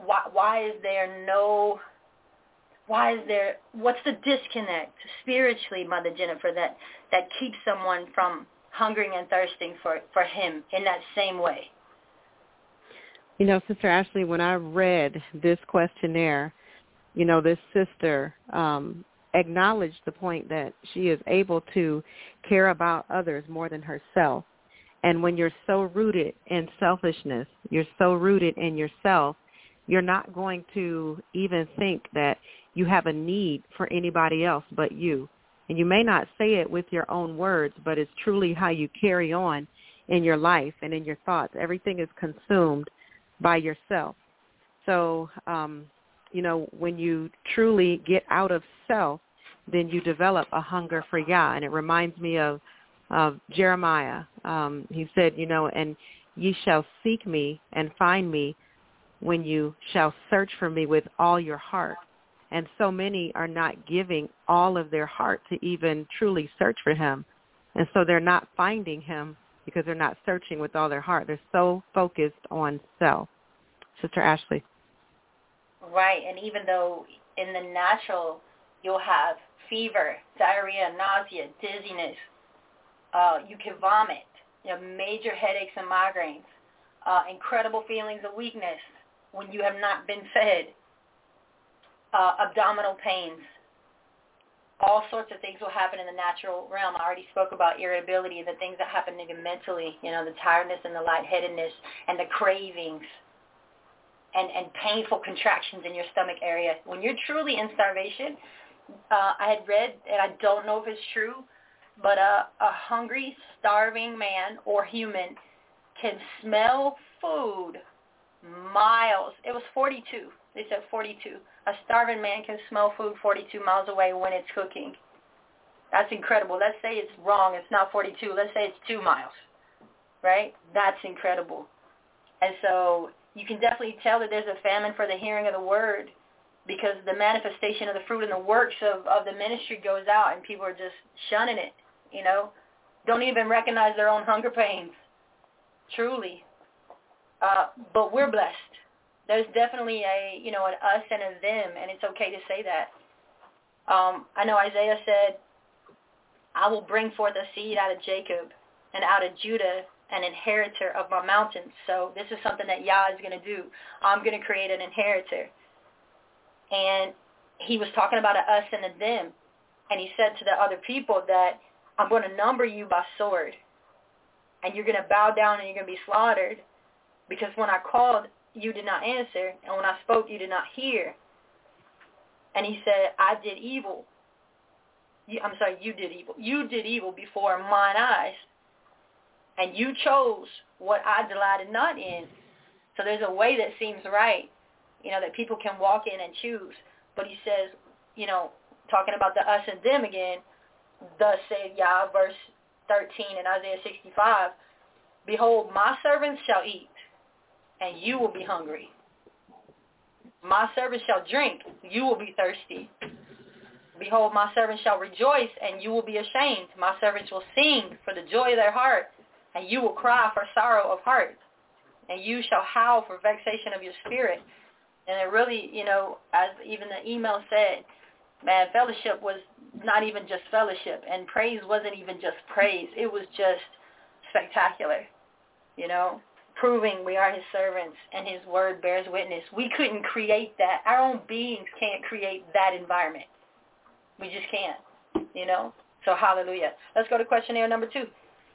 L: What's the disconnect spiritually, Mother Jennifer, that keeps someone from hungering and thirsting for him in that same way?
M: You know, Sister Ashley, when I read this questionnaire, you know, this sister acknowledged the point that she is able to care about others more than herself. And when you're so rooted in selfishness, you're so rooted in yourself, you're not going to even think that you have a need for anybody else but you. And you may not say it with your own words, but it's truly how you carry on in your life and in your thoughts. Everything is consumed by yourself. So, you know, when you truly get out of self, then you develop a hunger for Yah. And it reminds me of Jeremiah. He said, you know, and ye shall seek me and find me when you shall search for me with all your heart. And so many are not giving all of their heart to even truly search for him. And so they're not finding him because they're not searching with all their heart. They're so focused on self. Sister Ashley.
L: Right, and even though in the natural you'll have fever, diarrhea, nausea, dizziness, you can vomit, you have major headaches and migraines, incredible feelings of weakness when you have not been fed, abdominal pains, all sorts of things will happen in the natural realm. I already spoke about irritability, the things that happen even mentally, you know, the tiredness and the lightheadedness and the cravings and painful contractions in your stomach area. When you're truly in starvation, I had read, and I don't know if it's true, but a hungry, starving man or human can smell food miles. It was 42. They said 42. A starving man can smell food 42 miles away when it's cooking. That's incredible. Let's say it's wrong. It's not 42. Let's say it's 2 miles, right? That's incredible. And so you can definitely tell that there's a famine for the hearing of the word, because the manifestation of the fruit and the works of the ministry goes out, and people are just shunning it, you know, don't even recognize their own hunger pains, truly. But we're blessed. There's definitely an us and a them, and it's okay to say that. I know Isaiah said, I will bring forth a seed out of Jacob and out of Judah, an inheritor of my mountains. So this is something that Yah is going to do. I'm going to create an inheritor. And he was talking about an us and a them. And he said to the other people that I'm going to number you by sword. And you're going to bow down and you're going to be slaughtered. Because when I called, you did not answer. And when I spoke, you did not hear. And he said, I did evil. You did evil. You did evil before mine eyes. And you chose what I delighted not in. So there's a way that seems right. that people can walk in and choose. But he says, talking about the us and them again, thus saith Yah, verse 13 in Isaiah 65, behold, my servants shall eat, and you will be hungry. My servants shall drink, you will be thirsty. Behold, my servants shall rejoice, and you will be ashamed. My servants will sing for the joy of their heart, and you will cry for sorrow of heart. And you shall howl for vexation of your spirit. And it really, as even the email said, man, fellowship was not even just fellowship, and praise wasn't even just praise. It was just spectacular, proving we are his servants and his word bears witness. We couldn't create that. Our own beings can't create that environment. We just can't, So hallelujah. Let's go to questionnaire number 2.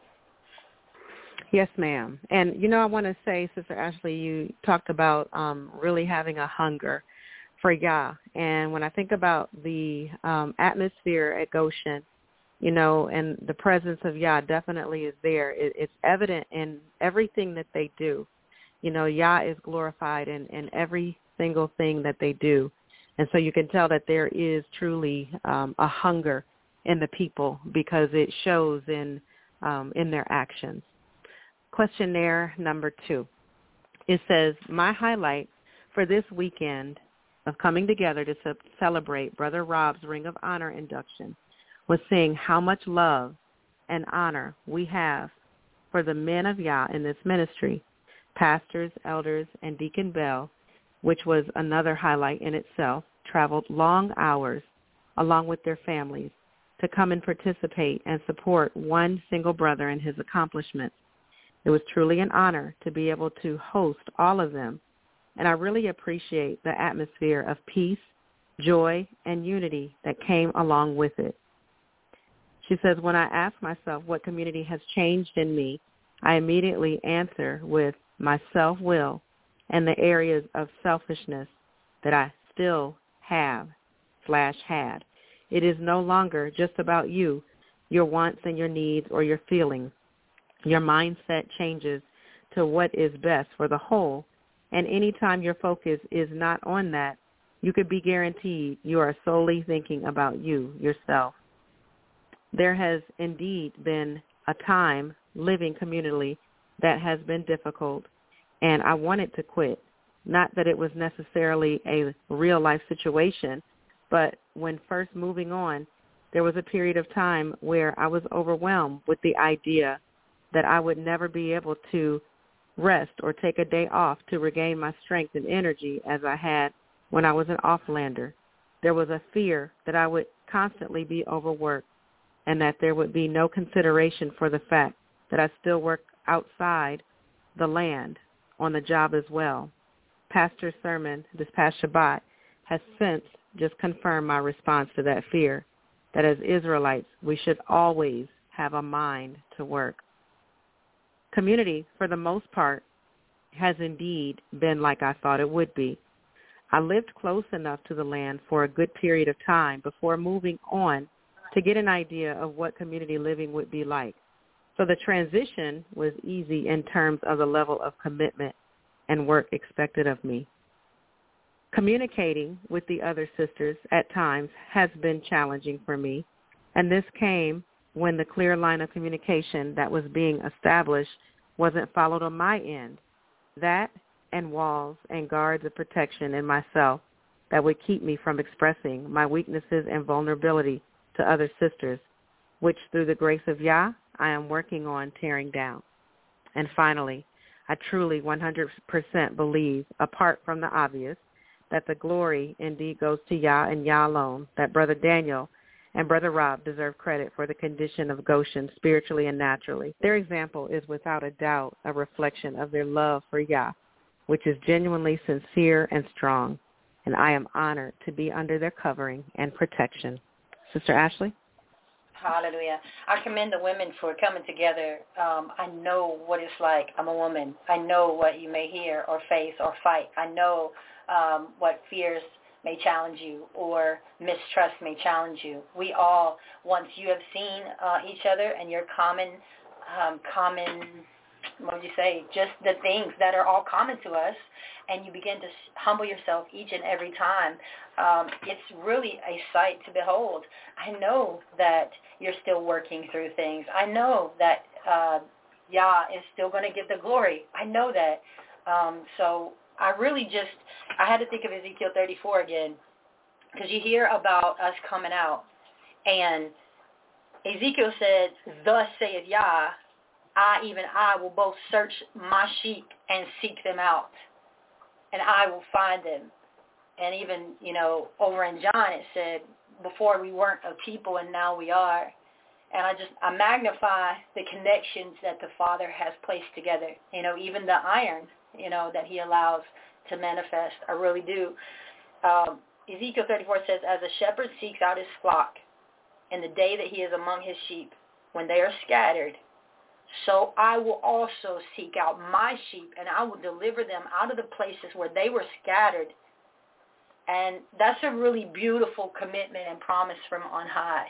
M: Yes, ma'am. And, I want to say, Sister Ashley, you talked about really having a hunger for Yah. And when I think about the atmosphere at Goshen, and the presence of Yah definitely is there. It's evident in everything that they do. Yah is glorified in every single thing that they do. And so you can tell that there is truly a hunger in the people because it shows in their actions. Questionnaire number 2. It says, my highlight for this weekend of coming together to celebrate Brother Rob's Ring of Honor induction was seeing how much love and honor we have for the men of Yah in this ministry, pastors, elders, and Deacon Bell, which was another highlight in itself, traveled long hours along with their families to come and participate and support one single brother in his accomplishments. It was truly an honor to be able to host all of them, and I really appreciate the atmosphere of peace, joy, and unity that came along with it. She says, when I ask myself what community has changed in me, I immediately answer with my self-will and the areas of selfishness that I still have/had. It is no longer just about you, your wants and your needs or your feelings. Your mindset changes to what is best for the whole, and anytime your focus is not on that, you could be guaranteed you are solely thinking about you, yourself. There has indeed been a time living communally that has been difficult, and I wanted to quit. Not that it was necessarily a real-life situation, but when first moving on, there was a period of time where I was overwhelmed with the idea that I would never be able to rest or take a day off to regain my strength and energy as I had when I was an offlander. There was a fear that I would constantly be overworked and that there would be no consideration for the fact that I still work outside the land on the job as well. Pastor's sermon this past Shabbat has since just confirmed my response to that fear, that as Israelites, we should always have a mind to work. Community, for the most part, has indeed been like I thought it would be. I lived close enough to the land for a good period of time before moving on to get an idea of what community living would be like. So the transition was easy in terms of the level of commitment and work expected of me. Communicating with the other sisters at times has been challenging for me, and this came when the clear line of communication that was being established wasn't followed on my end. That and walls and guards of protection in myself that would keep me from expressing my weaknesses and vulnerability to other sisters, which through the grace of Yah, I am working on tearing down. And finally, I truly 100% believe, apart from the obvious, that the glory indeed goes to Yah and Yah alone, that Brother Daniel and Brother Rob deserve credit for the condition of Goshen spiritually and naturally. Their example is without a doubt a reflection of their love for Yah, which is genuinely sincere and strong, and I am honored to be under their covering and protection. Sister Ashley?
L: Hallelujah. I commend the women for coming together. I know what it's like. I'm a woman. I know what you may hear or face or fight. I know what fears may challenge you or mistrust may challenge you. We all, once you have seen each other and your common just the things that are all common to us, and you begin to humble yourself each and every time. It's really a sight to behold. I know that you're still working through things. I know that Yah is still going to get the glory. I know that. So I had to think of Ezekiel 34 again, because you hear about us coming out, and Ezekiel said, "Thus saith Yah, I will both search my sheep and seek them out, and I will find them." And even, over in John it said, before we weren't a people and now we are. And I magnify the connections that the Father has placed together, even the iron, that he allows to manifest. I really do. Ezekiel 34 says, "As a shepherd seeks out his flock in the day that he is among his sheep, when they are scattered, so I will also seek out my sheep, and I will deliver them out of the places where they were scattered." And that's a really beautiful commitment and promise from on high.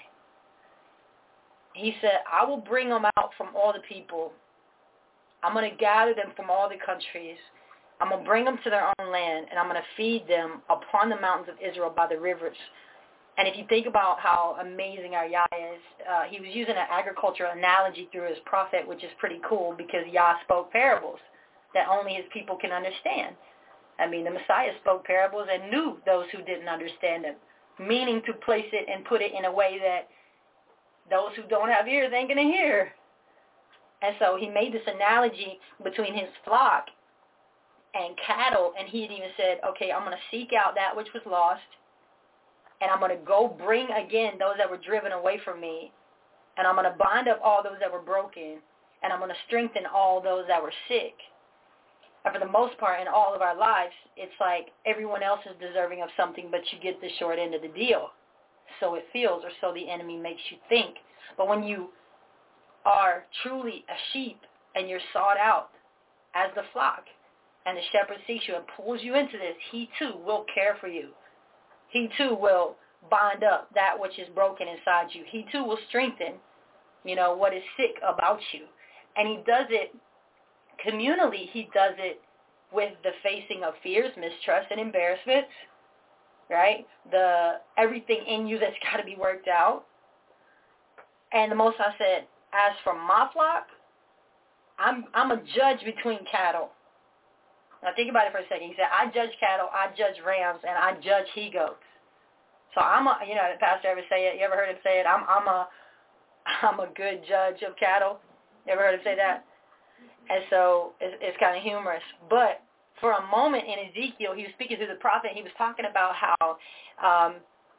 L: He said, "I will bring them out from all the people. I'm going to gather them from all the countries. I'm going to bring them to their own land, and I'm going to feed them upon the mountains of Israel by the rivers." And if you think about how amazing our Yah is, he was using an agricultural analogy through his prophet, which is pretty cool because Yah spoke parables that only his people can understand. I mean, the Messiah spoke parables and knew those who didn't understand them, meaning to place it and put it in a way that those who don't have ears ain't going to hear. And so he made this analogy between his flock and cattle, and he had even said, okay, I'm going to seek out that which was lost, and I'm going to go bring again those that were driven away from me, and I'm going to bind up all those that were broken, and I'm going to strengthen all those that were sick. And for the most part, in all of our lives, it's like everyone else is deserving of something, but you get the short end of the deal. So it feels, or so the enemy makes you think. But when you are truly a sheep and you're sought out as the flock, and the shepherd seeks you and pulls you into this, he too will care for you. He too will bind up that which is broken inside you. He too will strengthen, what is sick about you. And he does it communally. He does it with the facing of fears, mistrust, and embarrassments, right? Everything in you that's got to be worked out. And the Most High said, as for my flock, I'm a judge between cattle. Now think about it for a second. He said, I judge cattle, I judge rams, and I judge he-goats. So the pastor ever say it? You ever heard him say it? I'm a good judge of cattle. You ever heard him say that? And so it's kind of humorous. But for a moment in Ezekiel, he was speaking through the prophet. He was talking about how,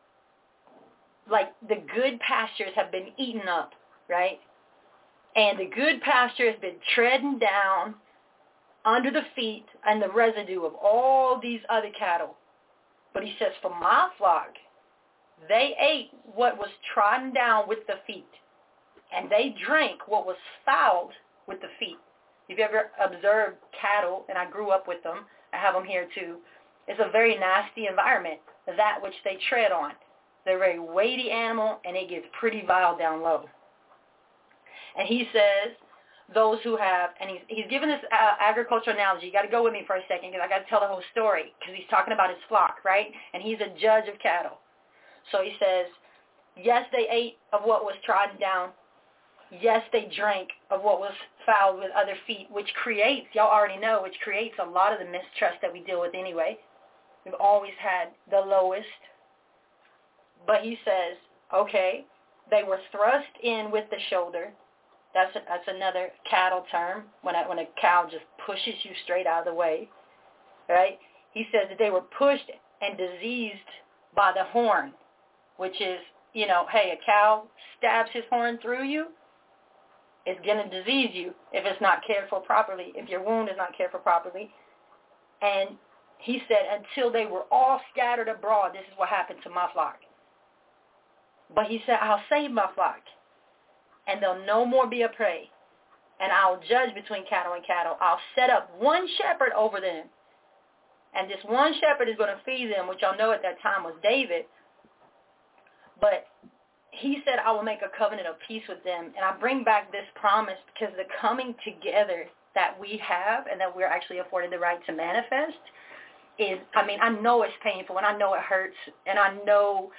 L: the good pastures have been eaten up, right? And the good pasture has been treading down under the feet and the residue of all these other cattle. But he says, for my flock, they ate what was trodden down with the feet, and they drank what was fouled with the feet. If you ever observed cattle, and I grew up with them, I have them here too, it's a very nasty environment, that which they tread on. They're a very weighty animal, and it gets pretty vile down low. And he says, those who have, and he's given this agricultural analogy. You got to go with me for a second because I got to tell the whole story because he's talking about his flock, right? And he's a judge of cattle. So he says, yes, they ate of what was trodden down. Yes, they drank of what was fouled with other feet, which creates, y'all already know, which creates a lot of the mistrust that we deal with anyway. We've always had the lowest. But he says, okay, they were thrust in with the shoulder. That's another cattle term, when a cow just pushes you straight out of the way, right? He says that they were pushed and diseased by the horn, which is, hey, a cow stabs his horn through you, it's going to disease you if it's not cared for properly, if your wound is not cared for properly. And he said, until they were all scattered abroad, this is what happened to my flock. But he said, I'll save my flock, and they'll no more be a prey. And I'll judge between cattle and cattle. I'll set up one shepherd over them. And this one shepherd is going to feed them, which y'all know at that time was David. But he said, I will make a covenant of peace with them. And I bring back this promise because the coming together that we have and that we're actually afforded the right to manifest is, I know it's painful and I know it hurts and I know,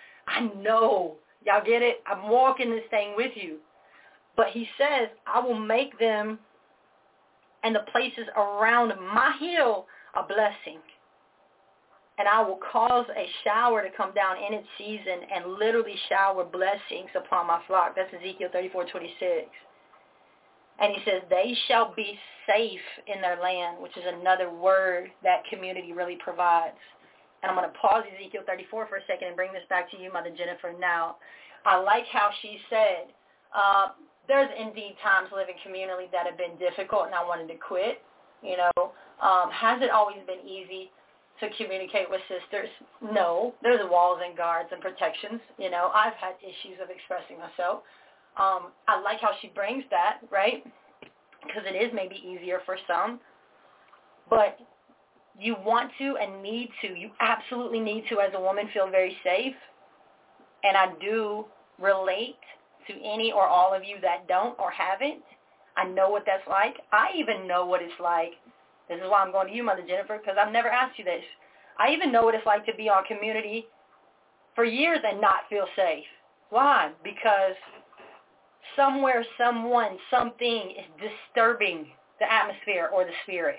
L: y'all get it? I'm walking this thing with you. But he says, I will make them and the places around my hill a blessing. And I will cause a shower to come down in its season and literally shower blessings upon my flock. That's Ezekiel 34:26. And he says, they shall be safe in their land, which is another word that community really provides. And I'm going to pause Ezekiel 34 for a second and bring this back to you, Mother Jennifer, now. I like how she said, there's indeed times living communally that have been difficult and I wanted to quit. Has it always been easy to communicate with sisters? No. There's walls and guards and protections. I've had issues of expressing myself. I like how she brings that, right? Because it is maybe easier for some. But you want to and need to. You absolutely need to, as a woman, feel very safe. And I do relate to any or all of you that don't or haven't. I know what that's like. I even know what it's like. This is why I'm going to you, Mother Jennifer, because I've never asked you this. I even know what it's like to be on community for years and not feel safe. Why? Because somewhere, someone, something is disturbing the atmosphere or the spirit.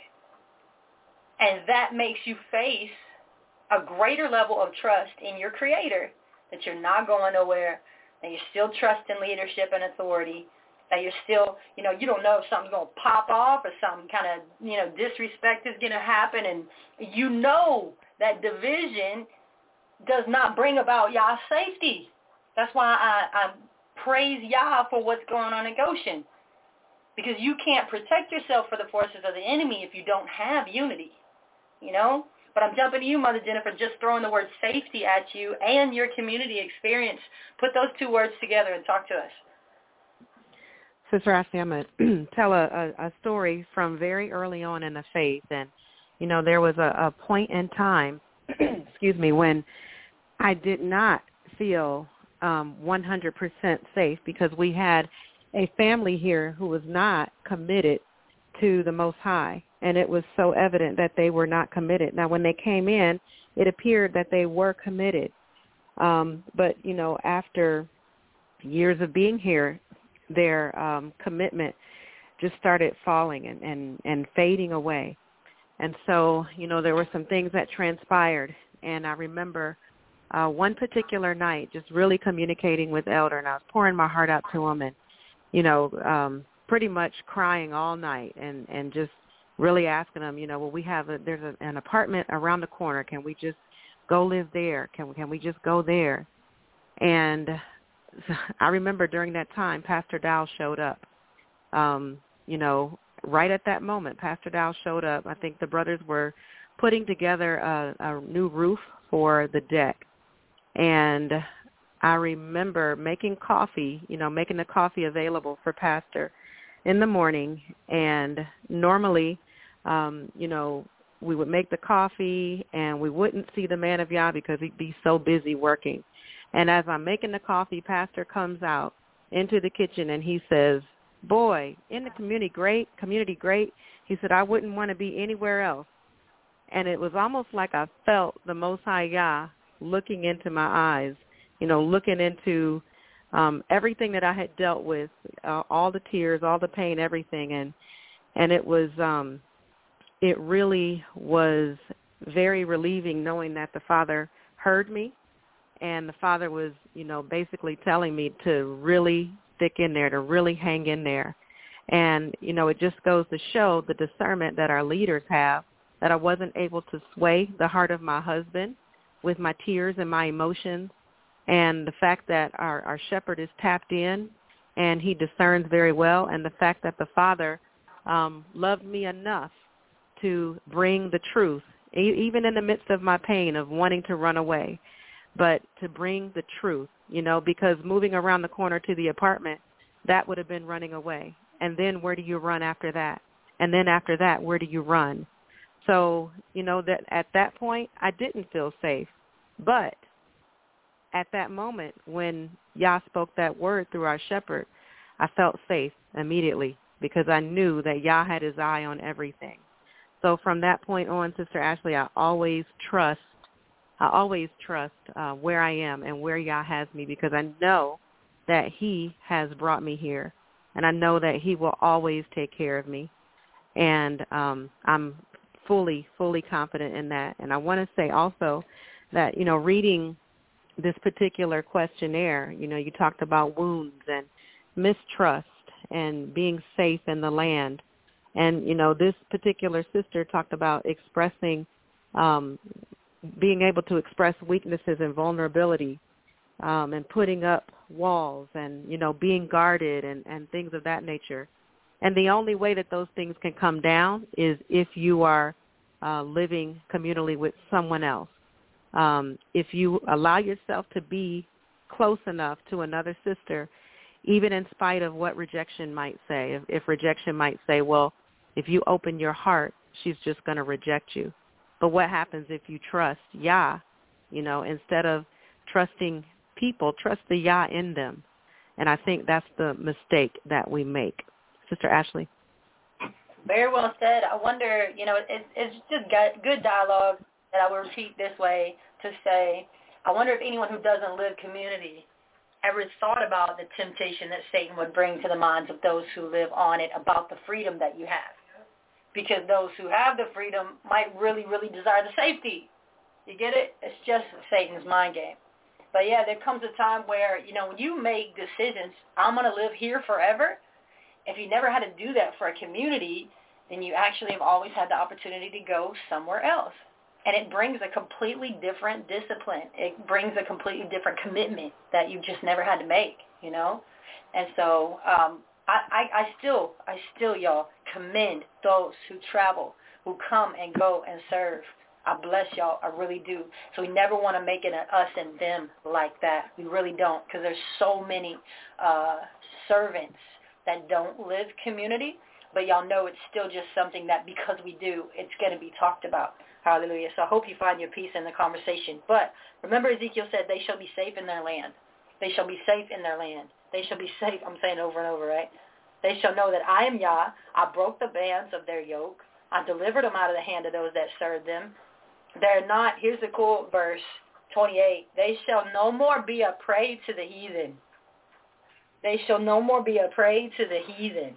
L: And that makes you face a greater level of trust in your Creator, that you're not going nowhere, that you're still trusting leadership and authority, that you're still, you don't know if something's going to pop off or some kind of, disrespect is going to happen. And that division does not bring about Yah's safety. That's why I praise Yah for what's going on in Goshen. Because you can't protect yourself for the forces of the enemy if you don't have unity, But I'm jumping to you, Mother Jennifer, just throwing the word safety at you and your community experience. Put those two words together and talk to us.
M: Sister Ashley, I'm going to tell a story from very early on in the faith. And, there was a point in time, when I did not feel 100% safe because we had a family here who was not committed to the Most High. And it was so evident that they were not committed. Now, when they came in, it appeared that they were committed. But, after years of being here, their commitment just started falling and fading away. And so, there were some things that transpired. And I remember one particular night just really communicating with Elder, and I was pouring my heart out to him and, pretty much crying all night and just really asking them, we have there's an apartment around the corner. Can we just go live there? Can we just go there? And I remember during that time, Pastor Dow showed up. Right at that moment, Pastor Dow showed up. I think the brothers were putting together a new roof for the deck. And I remember making coffee, making the coffee available for Pastor in the morning. And normally, we would make the coffee and we wouldn't see the man of Yah because he'd be so busy working. And as I'm making the coffee, Pastor comes out into the kitchen and he says, boy, in the community great. He said, I wouldn't want to be anywhere else. And it was almost like I felt the Most High Yah looking into my eyes, looking into everything that I had dealt with, all the tears, all the pain, everything. And it was, it really was very relieving knowing that the Father heard me, and the Father was, basically telling me to really stick in there, to really hang in there. And, it just goes to show the discernment that our leaders have, that I wasn't able to sway the heart of my husband with my tears and my emotions, and the fact that our shepherd is tapped in and he discerns very well, and the fact that the Father loved me enough to bring the truth, even in the midst of my pain of wanting to run away, but to bring the truth, because moving around the corner to the apartment, that would have been running away. And then where do you run after that? And then after that, where do you run? So, that at that point, I didn't feel safe. But at that moment, when Yah spoke that word through our shepherd, I felt safe immediately. because I knew that Yah had his eye on everything. So from that point on, Sister Ashley, I always trust where I am and where Yah has me, because I know that he has brought me here, and I know that he will always take care of me. And I'm fully confident in that. And I want to say also that, reading this particular questionnaire, you talked about wounds and mistrust and being safe in the land. And, this particular sister talked about expressing, being able to express weaknesses and vulnerability, and putting up walls and, being guarded and things of that nature. And the only way that those things can come down is if you are living communally with someone else. If you allow yourself to be close enough to another sister, even in spite of what rejection might say, if rejection might say, well, if you open your heart, she's just going to reject you. But what happens if you trust Yah? Instead of trusting people, trust the Yah in them. And I think that's the mistake that we make. Sister Ashley?
L: Very well said. I wonder, it's just good dialogue that I will repeat this way to say, I wonder if anyone who doesn't live community ever thought about the temptation that Satan would bring to the minds of those who live on it about the freedom that you have. Because those who have the freedom might really, really desire the safety. You get it? It's just Satan's mind game. But yeah, there comes a time where, when you make decisions, I'm going to live here forever. If you never had to do that for a community, then you actually have always had the opportunity to go somewhere else. And it brings a completely different discipline. It brings a completely different commitment that you just never had to make, And so I still, y'all, commend those who travel, who come and go and serve. I bless y'all. I really do. So we never want to make it an us and them like that. We really don't, because there's so many servants that don't live community, but y'all know it's still just something that because we do, it's going to be talked about. Hallelujah. So I hope you find your peace in the conversation. But remember Ezekiel said they shall be safe in their land. They shall be safe in their land. They shall be safe. I'm saying over and over, right? They shall know that I am Yah. I broke the bands of their yoke. I delivered them out of the hand of those that served them. They're not, here's the cool verse, 28. They shall no more be a prey to the heathen. They shall no more be a prey to the heathen.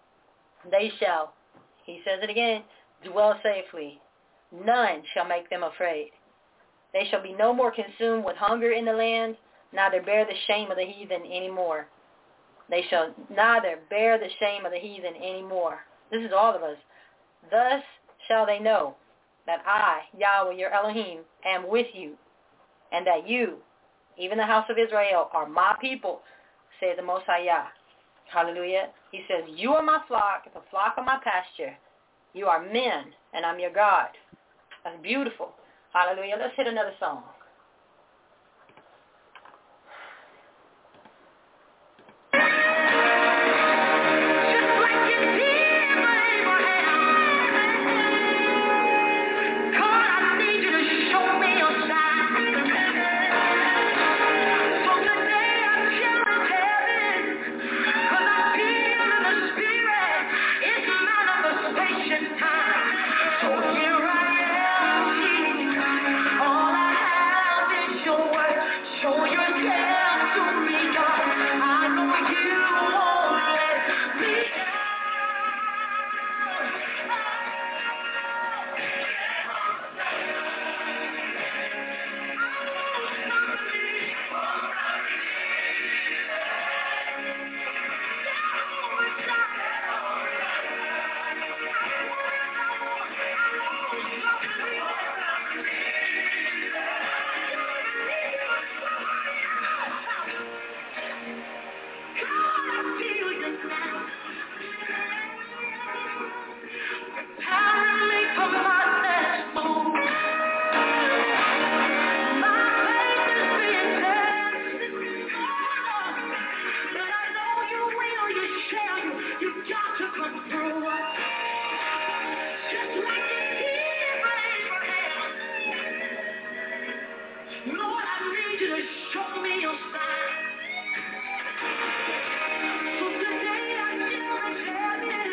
L: They shall, he says it again, dwell safely. None shall make them afraid. They shall be no more consumed with hunger in the land, neither bear the shame of the heathen anymore. They shall neither bear the shame of the heathen anymore. This is all of us. Thus shall they know that I, Yahweh, your Elohim, am with you, and that you, even the house of Israel, are my people, says the Most High Yah. Hallelujah. He says, you are my flock, the flock of my pasture. You are men, and I'm your God. That's beautiful. Hallelujah. Let's hit another song.
A: So today I give a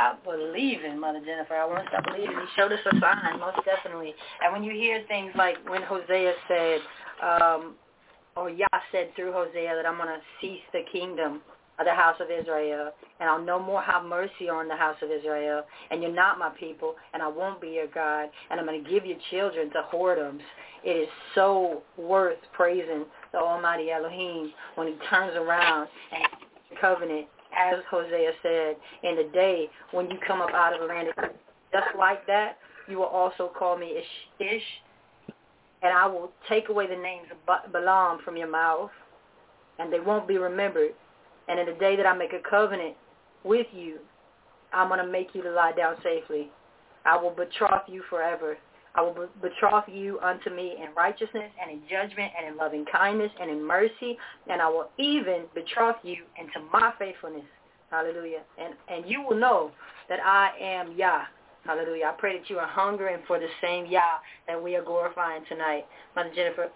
L: stop believing, Mother Jennifer. I won't stop believing. He showed us a sign, most definitely. And when you hear things like when Hosea said, or Yah said through Hosea that I'm going to cease the kingdom of the house of Israel, and I'll no more have mercy on the house of Israel, and you're not my people, and I won't be your God, and I'm going to give your children to whoredoms. It is so worth praising the Almighty Elohim when he turns around and covenant, as Hosea said, in the day when you come up out of the land. Just like that, you will also call me Ish, and I will take away the names of Balaam from your mouth, and they won't be remembered. And in the day that I make a covenant with you, I'm going to make you to lie down safely. I will betroth you forever. I will betroth you unto me in righteousness and in judgment and in loving kindness and in mercy, and I will even betroth you into my faithfulness. Hallelujah. And you will know that I am Yah. Hallelujah. I pray that you are hungering for the same Yah that we are glorifying tonight. Mother Jennifer.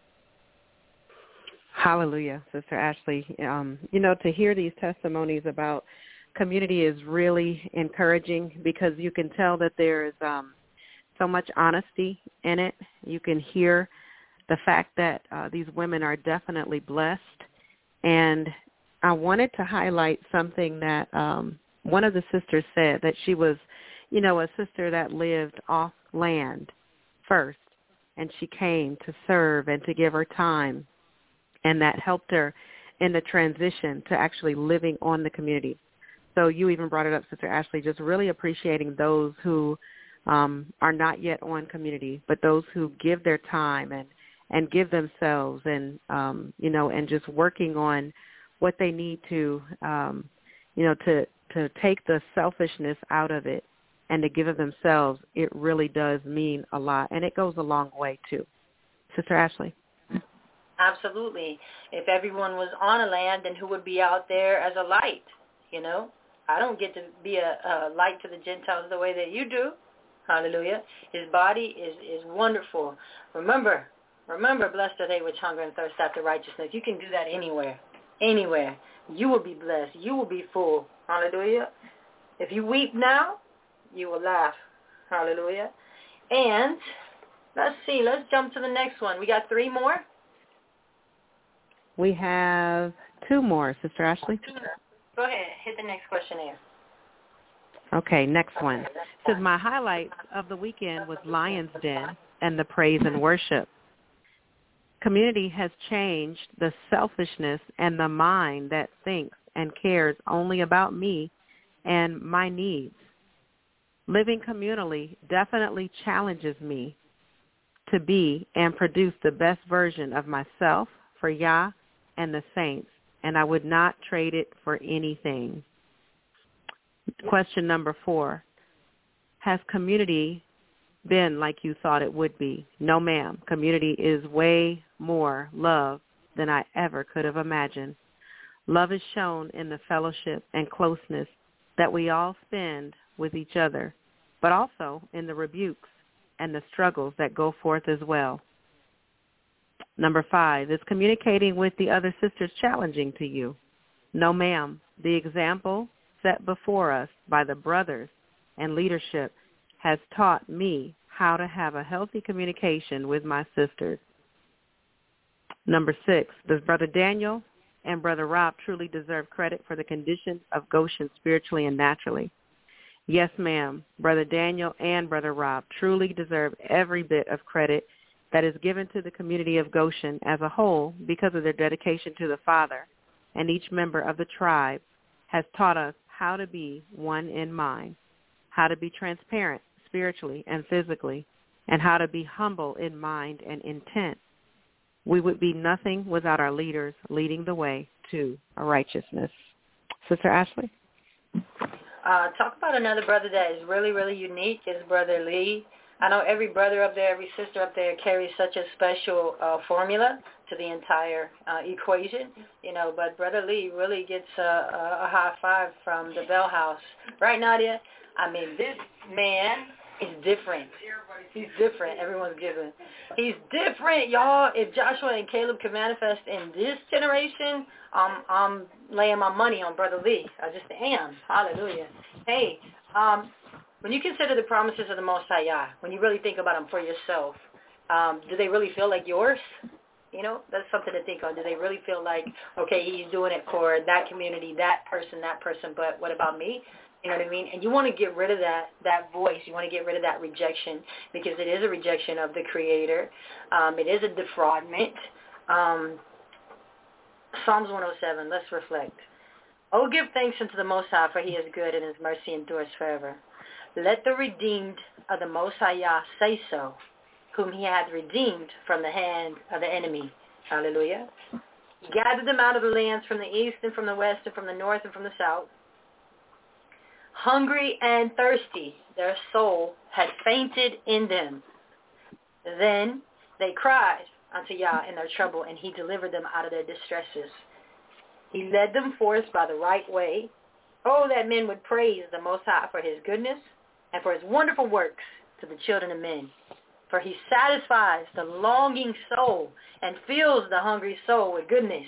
M: Hallelujah, Sister Ashley. To hear these testimonies about community is really encouraging because you can tell that there is so much honesty in it. You can hear the fact that these women are definitely blessed. And I wanted to highlight something that one of the sisters said, that she was, a sister that lived off land first, and she came to serve and to give her time, and that helped her in the transition to actually living on the community. So you even brought it up, Sister Ashley, just really appreciating those who are not yet on community, but those who give their time and give themselves and, and just working on what they need to, to take the selfishness out of it and to give of themselves. It really does mean a lot, and it goes a long way, too. Sister Ashley.
L: Absolutely. If everyone was on a land, then who would be out there as a light, I don't get to be a light to the Gentiles the way that you do. Hallelujah. His body is wonderful. Remember, blessed are they which hunger and thirst after righteousness. You can do that anywhere. You will be blessed. You will be full. Hallelujah. If you weep now, you will laugh. Hallelujah. And let's see. Let's jump to the next one. We got 3 more.
M: We have 2 more, Sister Ashley.
L: Go ahead. Hit the next questionnaire.
M: Okay, next one. It says, my highlight of the weekend was Lion's Den and the praise and worship. Community has changed the selfishness and the mind that thinks and cares only about me and my needs. Living communally definitely challenges me to be and produce the best version of myself for Yah and the saints, and I would not trade it for anything. Question number 4, has community been like you thought it would be? No, ma'am. Community is way more love than I ever could have imagined. Love is shown in the fellowship and closeness that we all spend with each other, but also in the rebukes and the struggles that go forth as well. Number 5, is communicating with the other sisters challenging to you? No, ma'am. The example set before us by the brothers and leadership has taught me how to have a healthy communication with my sisters. Number 6, does Brother Daniel and Brother Rob truly deserve credit for the condition of Goshen spiritually and naturally? Yes, ma'am. Brother Daniel and Brother Rob truly deserve every bit of credit that is given to the community of Goshen as a whole because of their dedication to the Father, and each member of the tribe has taught us how to be one in mind, how to be transparent spiritually and physically, and how to be humble in mind and intent. We would be nothing without our leaders leading the way to righteousness. Sister Ashley?
L: Talk about another brother that is really, really unique is Brother Lee. I know every brother up there, every sister up there carries such a special formula to the entire equation, but Brother Lee really gets a high five from the Bell House. Right, Nadia? I mean, this man He's different. He's different. Everyone's given. He's different, y'all. If Joshua and Caleb can manifest in this generation, I'm laying my money on Brother Lee. I just am. Hallelujah. Hey, when you consider the promises of the Most High Yah, when you really think about them for yourself, do they really feel like yours? You know, that's something to think on. Do they really feel like, okay, he's doing it for that community, that person, but what about me? You know what I mean? And you want to get rid of that voice. You want to get rid of that rejection, because it is a rejection of the Creator. It is a defraudment. Psalms 107, let's reflect. Oh, give thanks unto the Most High, for he is good, and his mercy endures forever. Let the redeemed of the Most High Yah say so, whom he hath redeemed from the hand of the enemy. Hallelujah. He gathered them out of the lands from the east and from the west and from the north and from the south. Hungry and thirsty, their soul had fainted in them. Then they cried unto Yah in their trouble, and he delivered them out of their distresses. He led them forth by the right way. Oh, that men would praise the Most High for his goodness and for his wonderful works to the children of men. For he satisfies the longing soul and fills the hungry soul with goodness.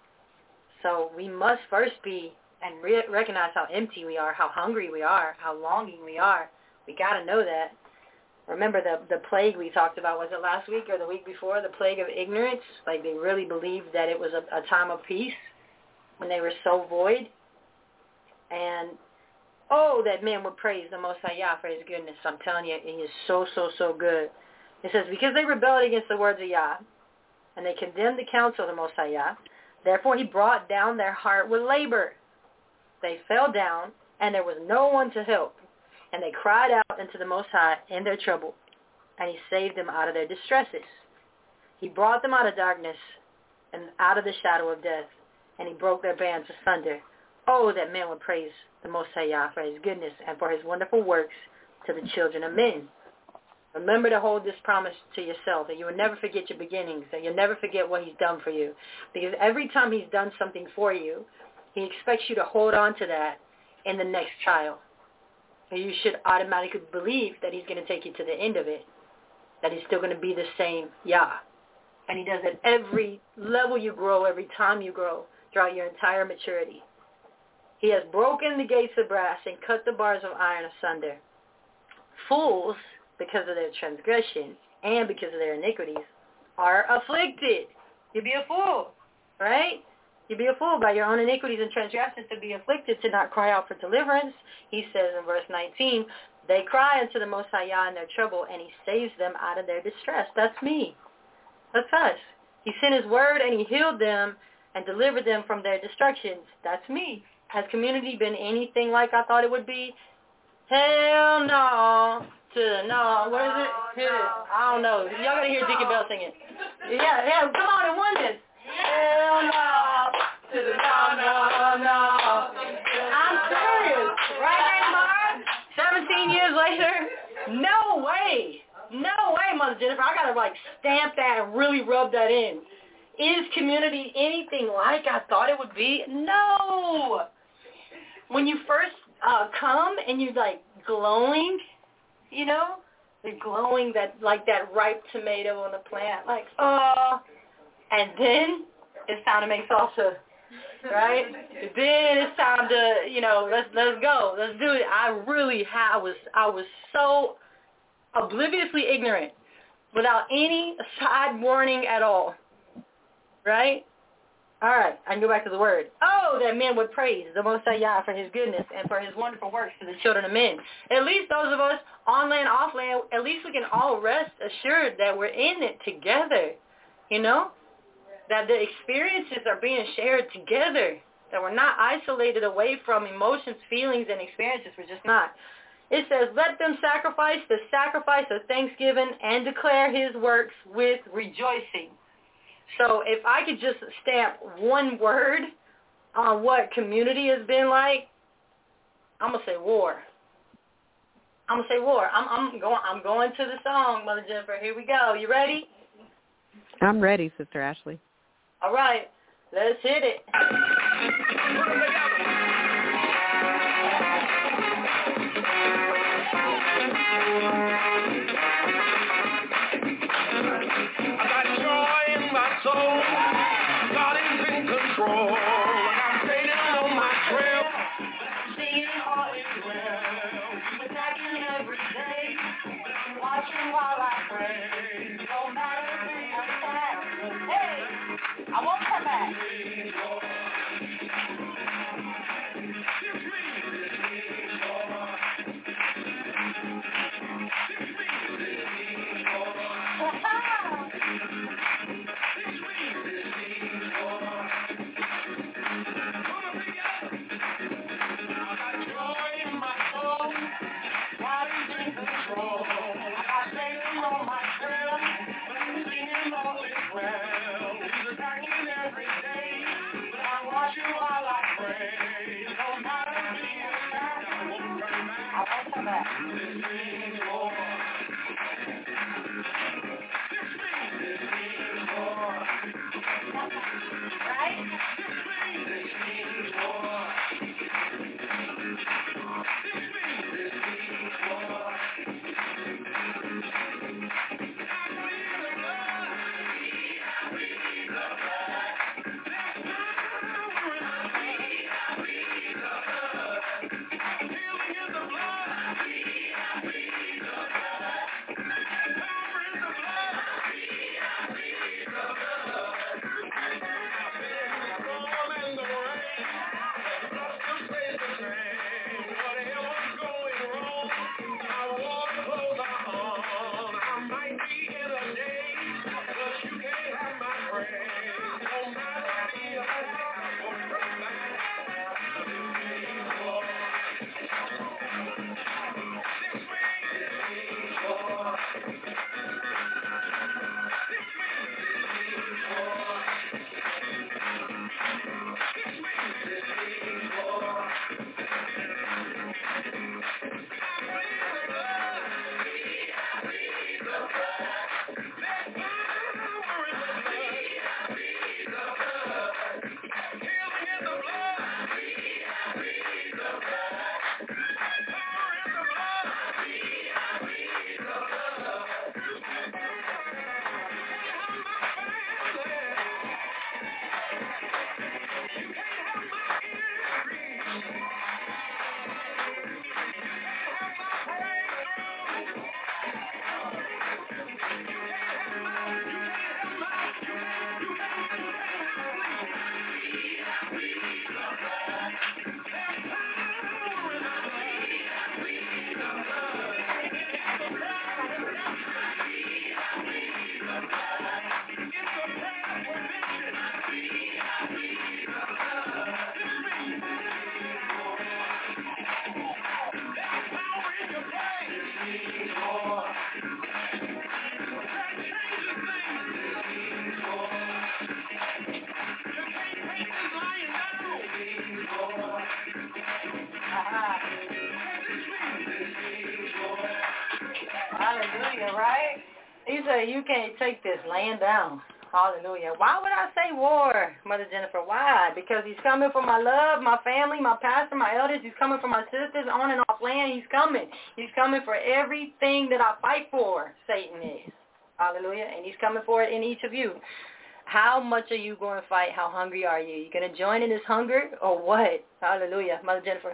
L: So we must first be and recognize how empty we are, how hungry we are, how longing we are. We got to know that. Remember the plague we talked about, was it last week or the week before, the plague of ignorance? Like they really believed that it was a time of peace when they were so void. And, oh, that men would praise the Most High Yah for his goodness. I'm telling you, he is so, so, so good. It says, because they rebelled against the words of Yah, and they condemned the counsel of the Most High Yah, therefore he brought down their heart with labor. They fell down, and there was no one to help. And they cried out unto the Most High in their trouble, and he saved them out of their distresses. He brought them out of darkness and out of the shadow of death, and he broke their bands asunder. Oh, that men would praise the Most High Yah for his goodness and for his wonderful works to the children of men. Remember to hold this promise to yourself, that you will never forget your beginnings, that you'll never forget what he's done for you. Because every time he's done something for you, he expects you to hold on to that in the next trial. And you should automatically believe that he's going to take you to the end of it, that he's still going to be the same Yah. And he does it every level you grow, every time you grow, throughout your entire maturity. He has broken the gates of brass and cut the bars of iron asunder. Fools, because of their transgression and because of their iniquities, are afflicted. You'll be a fool, right? You'll be a fool by your own iniquities and transgressions to be afflicted, to not cry out for deliverance. He says in verse 19, they cry unto the Most High Yah in their trouble, and he saves them out of their distress. That's me. That's us. He sent his word, and he healed them and delivered them from their destructions. That's me. Has community been anything like I thought it would be? Hell no. No. What is it? I don't know. Y'all got to hear Deacon Bell singing. Yeah. Come on and win this. Hell no. To the no. I'm serious. Right, Mark? 17 years later? No way. No way, Mother Jennifer. I got to, stamp that and really rub that in. Is community anything like I thought it would be? No. When you first come and you're, glowing, you're glowing that ripe tomato on the plant, and then it's time to make salsa, right? Then it's time to, let's go. Let's do it. I was so obliviously ignorant without any side warning at all, right? All right, I can go back to the word. Oh, that men would praise the Most High Yah for his goodness and for his wonderful works to the children of men. At least those of us on land, off land, at least we can all rest assured that we're in it together, that the experiences are being shared together, that we're not isolated away from emotions, feelings, and experiences. We're just not. It says, let them sacrifice the sacrifice of thanksgiving and declare his works with rejoicing. So if I could just stamp one word on what community has been like, I'm going to say war. I'm going to say war. I'm going to the song, Mother Jennifer. Here we go. You ready?
M: I'm ready, Sister Ashley.
L: All right. Let's hit it.
A: you while I pray. No matter the attack. Hey, I won't come back.
L: Hallelujah, right? He said, you can't take this laying down. Hallelujah. Why would I say war, Mother Jennifer? Why? Because he's coming for my love, my family, my pastor, my elders. He's coming for my sisters on and off land. He's coming. He's coming for everything that I fight for, Satan is. Hallelujah. And he's coming for it in each of you. How much are you going to fight? How hungry are you? You going to join in this hunger or what? Hallelujah. Mother Jennifer.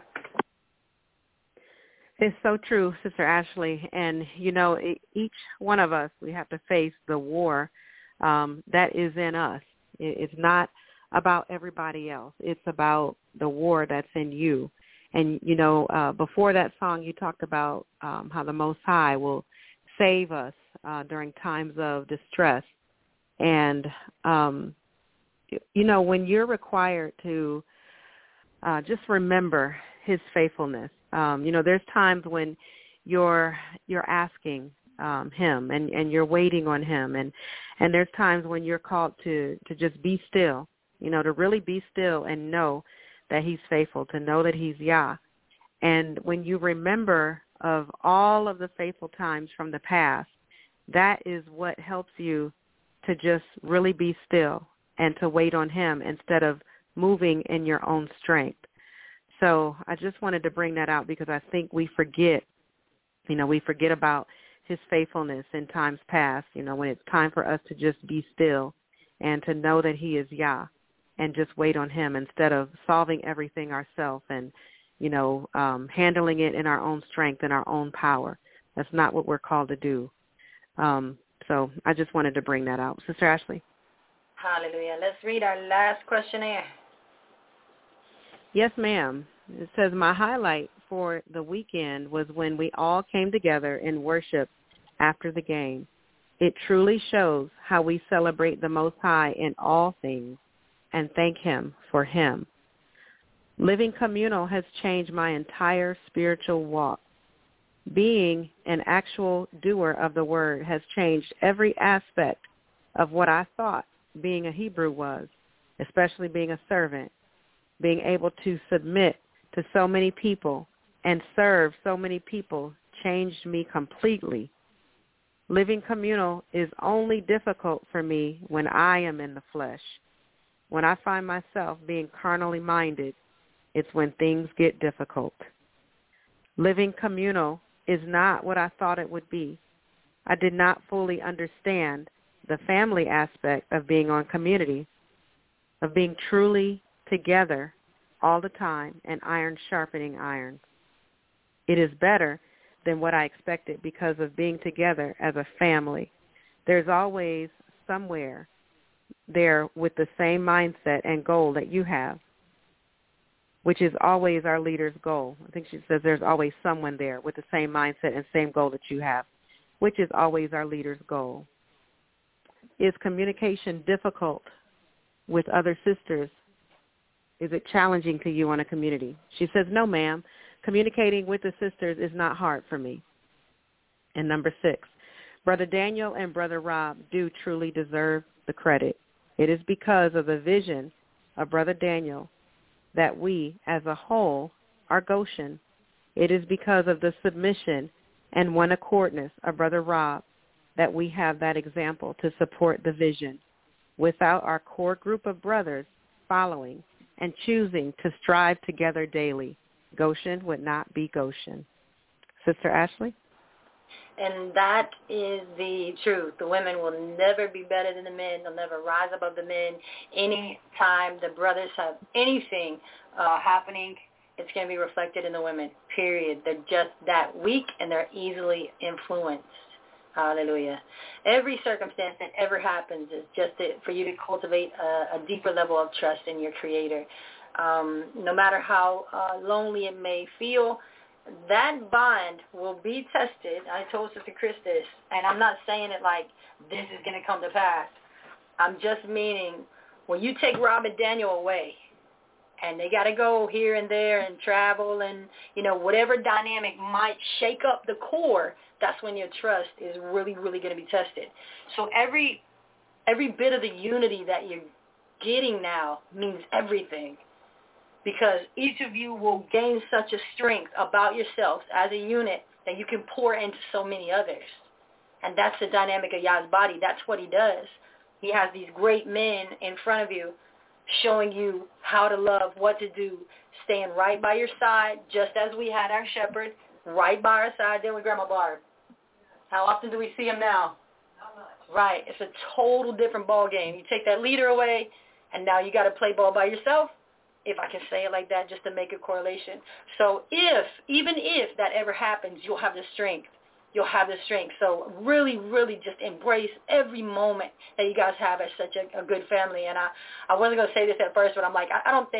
M: It's so true, Sister Ashley. And, you know, each one of us, we have to face the war that is in us. It's not about everybody else. It's about the war that's in you. And, you know, before that song, you talked about how the Most High will save us during times of distress. And, you know, when you're required to just remember his faithfulness, you know, there's times when you're asking him and you're waiting on him. And there's times when you're called to just be still, you know, to really be still and know that he's faithful, to know that he's Yah. And when you remember of all of the faithful times from the past, that is what helps you to just really be still and to wait on him instead of moving in your own strength. So I just wanted to bring that out because I think we forget, you know, we forget about his faithfulness in times past, you know, when it's time for us to just be still and to know that he is Yah and just wait on him instead of solving everything ourselves and, you know, handling it in our own strength and our own power. That's not what we're called to do. So I just wanted to bring that out. Sister Ashley?
L: Hallelujah. Let's read our last questionnaire.
M: Yes, ma'am. It says, my highlight for the weekend was when we all came together in worship after the game. It truly shows how we celebrate the Most High in all things and thank him for him. Living communal has changed my entire spiritual walk. Being an actual doer of the word has changed every aspect of what I thought being a Hebrew was, especially being a servant, being able to submit to so many people and serve so many people changed me completely. Living communal is only difficult for me when I am in the flesh. When I find myself being carnally minded, it's when things get difficult. Living communal is not what I thought it would be. I did not fully understand the family aspect of being on community, of being truly together all the time and iron sharpening iron. It is better than what I expected because of being together as a family. There's always somewhere there with the same mindset and goal that you have, which is always our leader's goal. I think she says there's always someone there with the same mindset and same goal that you have, which is always our leader's goal. Is communication difficult with other sisters? Is it challenging to you on a community? She says, no, ma'am. Communicating with the sisters is not hard for me. And number 6, Brother Daniel and Brother Rob do truly deserve the credit. It is because of the vision of Brother Daniel that we, as a whole, are Goshen. It is because of the submission and one accordness of Brother Rob that we have that example to support the vision. Without our core group of brothers following and choosing to strive together daily, Goshen would not be Goshen. Sister Ashley?
L: And that is the truth. The women will never be better than the men. They'll never rise above the men. Any time the brothers have anything happening, it's going to be reflected in the women, period. They're just that weak, and they're easily influenced. Hallelujah. Every circumstance that ever happens is just for you to cultivate a deeper level of trust in your Creator. No matter how lonely it may feel, that bond will be tested. I told Sister Chris this, and I'm not saying it like this is going to come to pass. I'm just meaning when you take Rob and Daniel away, and they got to go here and there and travel and, whatever dynamic might shake up the core, that's when your trust is really, really going to be tested. So every bit of the unity that you're getting now means everything, because each of you will gain such a strength about yourselves as a unit that you can pour into so many others. And that's the dynamic of Yah's body. That's what he does. He has these great men in front of you showing you how to love, what to do, staying right by your side, just as we had our shepherd right by our side then with Grandma Barb. How often do we see him now? Not much. Right. It's a total different ball game. You take that leader away, and now you got to play ball by yourself, if I can say it like that, just to make a correlation. So even if that ever happens, you'll have the strength. You'll have the strength. So really, really just embrace every moment that you guys have as such a good family. And I wasn't going to say this at first, but I'm like,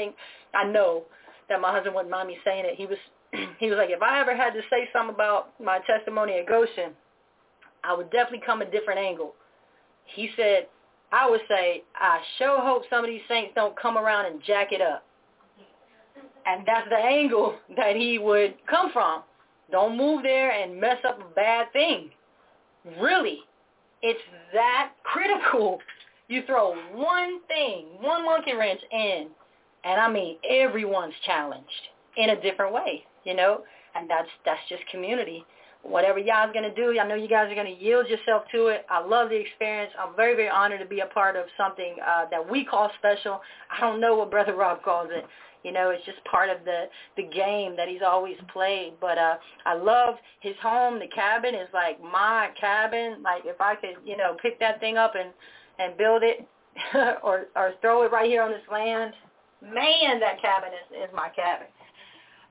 L: I know that my husband wouldn't mind me saying it. He was like, if I ever had to say something about my testimony at Goshen, I would definitely come a different angle. He said, I would say, I sure hope some of these saints don't come around and jack it up. And that's the angle that he would come from. Don't move there and mess up a bad thing. Really, it's that critical. You throw one thing, one monkey wrench in, and I mean everyone's challenged in a different way, and that's just community. Whatever y'all's going to do, I know you guys are going to yield yourself to it. I love the experience. I'm very, very honored to be a part of something that we call special. I don't know what Brother Rob calls it. It's just part of the game that he's always played. But I love his home. The cabin is like my cabin. Like if I could, pick that thing up and build it or throw it right here on this land, man, that cabin is my cabin.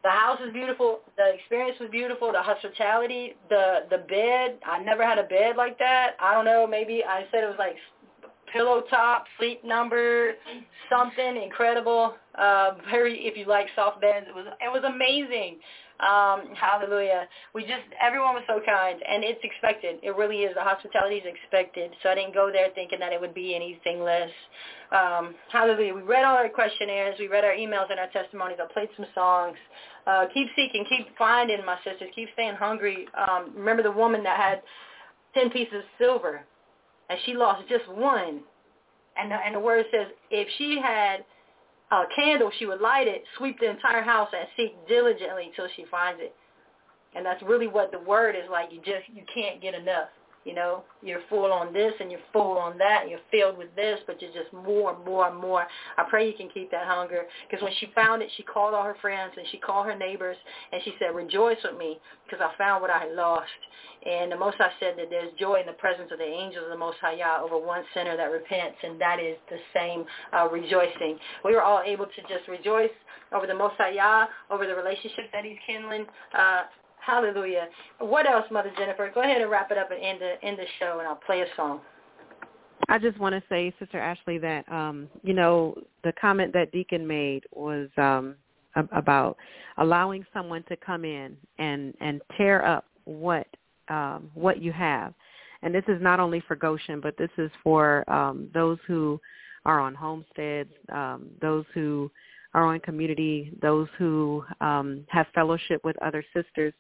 L: The house is beautiful. The experience was beautiful. The hospitality, the bed. I never had a bed like that. I don't know. Maybe I said it was like pillow top, sleep number, something incredible. If you like soft beds, it was amazing. Hallelujah. Everyone was so kind, and it's expected. It really is. The hospitality is expected. So I didn't go there thinking that it would be anything less. Hallelujah. We read all our questionnaires. We read our emails and our testimonies. I played some songs. Keep seeking. Keep finding, my sisters. Keep staying hungry. Remember the woman that had 10 pieces of silver, and she lost just one. And the word says if she had a candle, she would light it, sweep the entire house, and seek diligently till she finds it. And that's really what the word is like. You can't get enough. You know, you're full on this and you're full on that. And you're filled with this, but you're just more and more and more. I pray you can keep that hunger. Because when she found it, she called all her friends and she called her neighbors. And she said, rejoice with me because I found what I had lost. And the Most High said that there's joy in the presence of the angels of the Most High Yah over one sinner that repents. And that is the same rejoicing. We were all able to just rejoice over the Most High Yah, over the relationship that he's kindling. Hallelujah. What else, Mother Jennifer? Go ahead and wrap it up and end the show, and I'll play a song.
M: I just want to say, Sister Ashley, that, the comment that Deacon made was about allowing someone to come in and tear up what you have. And this is not only for Goshen, but this is for those who are on homesteads, those who are on community, those who have fellowship with other sisters.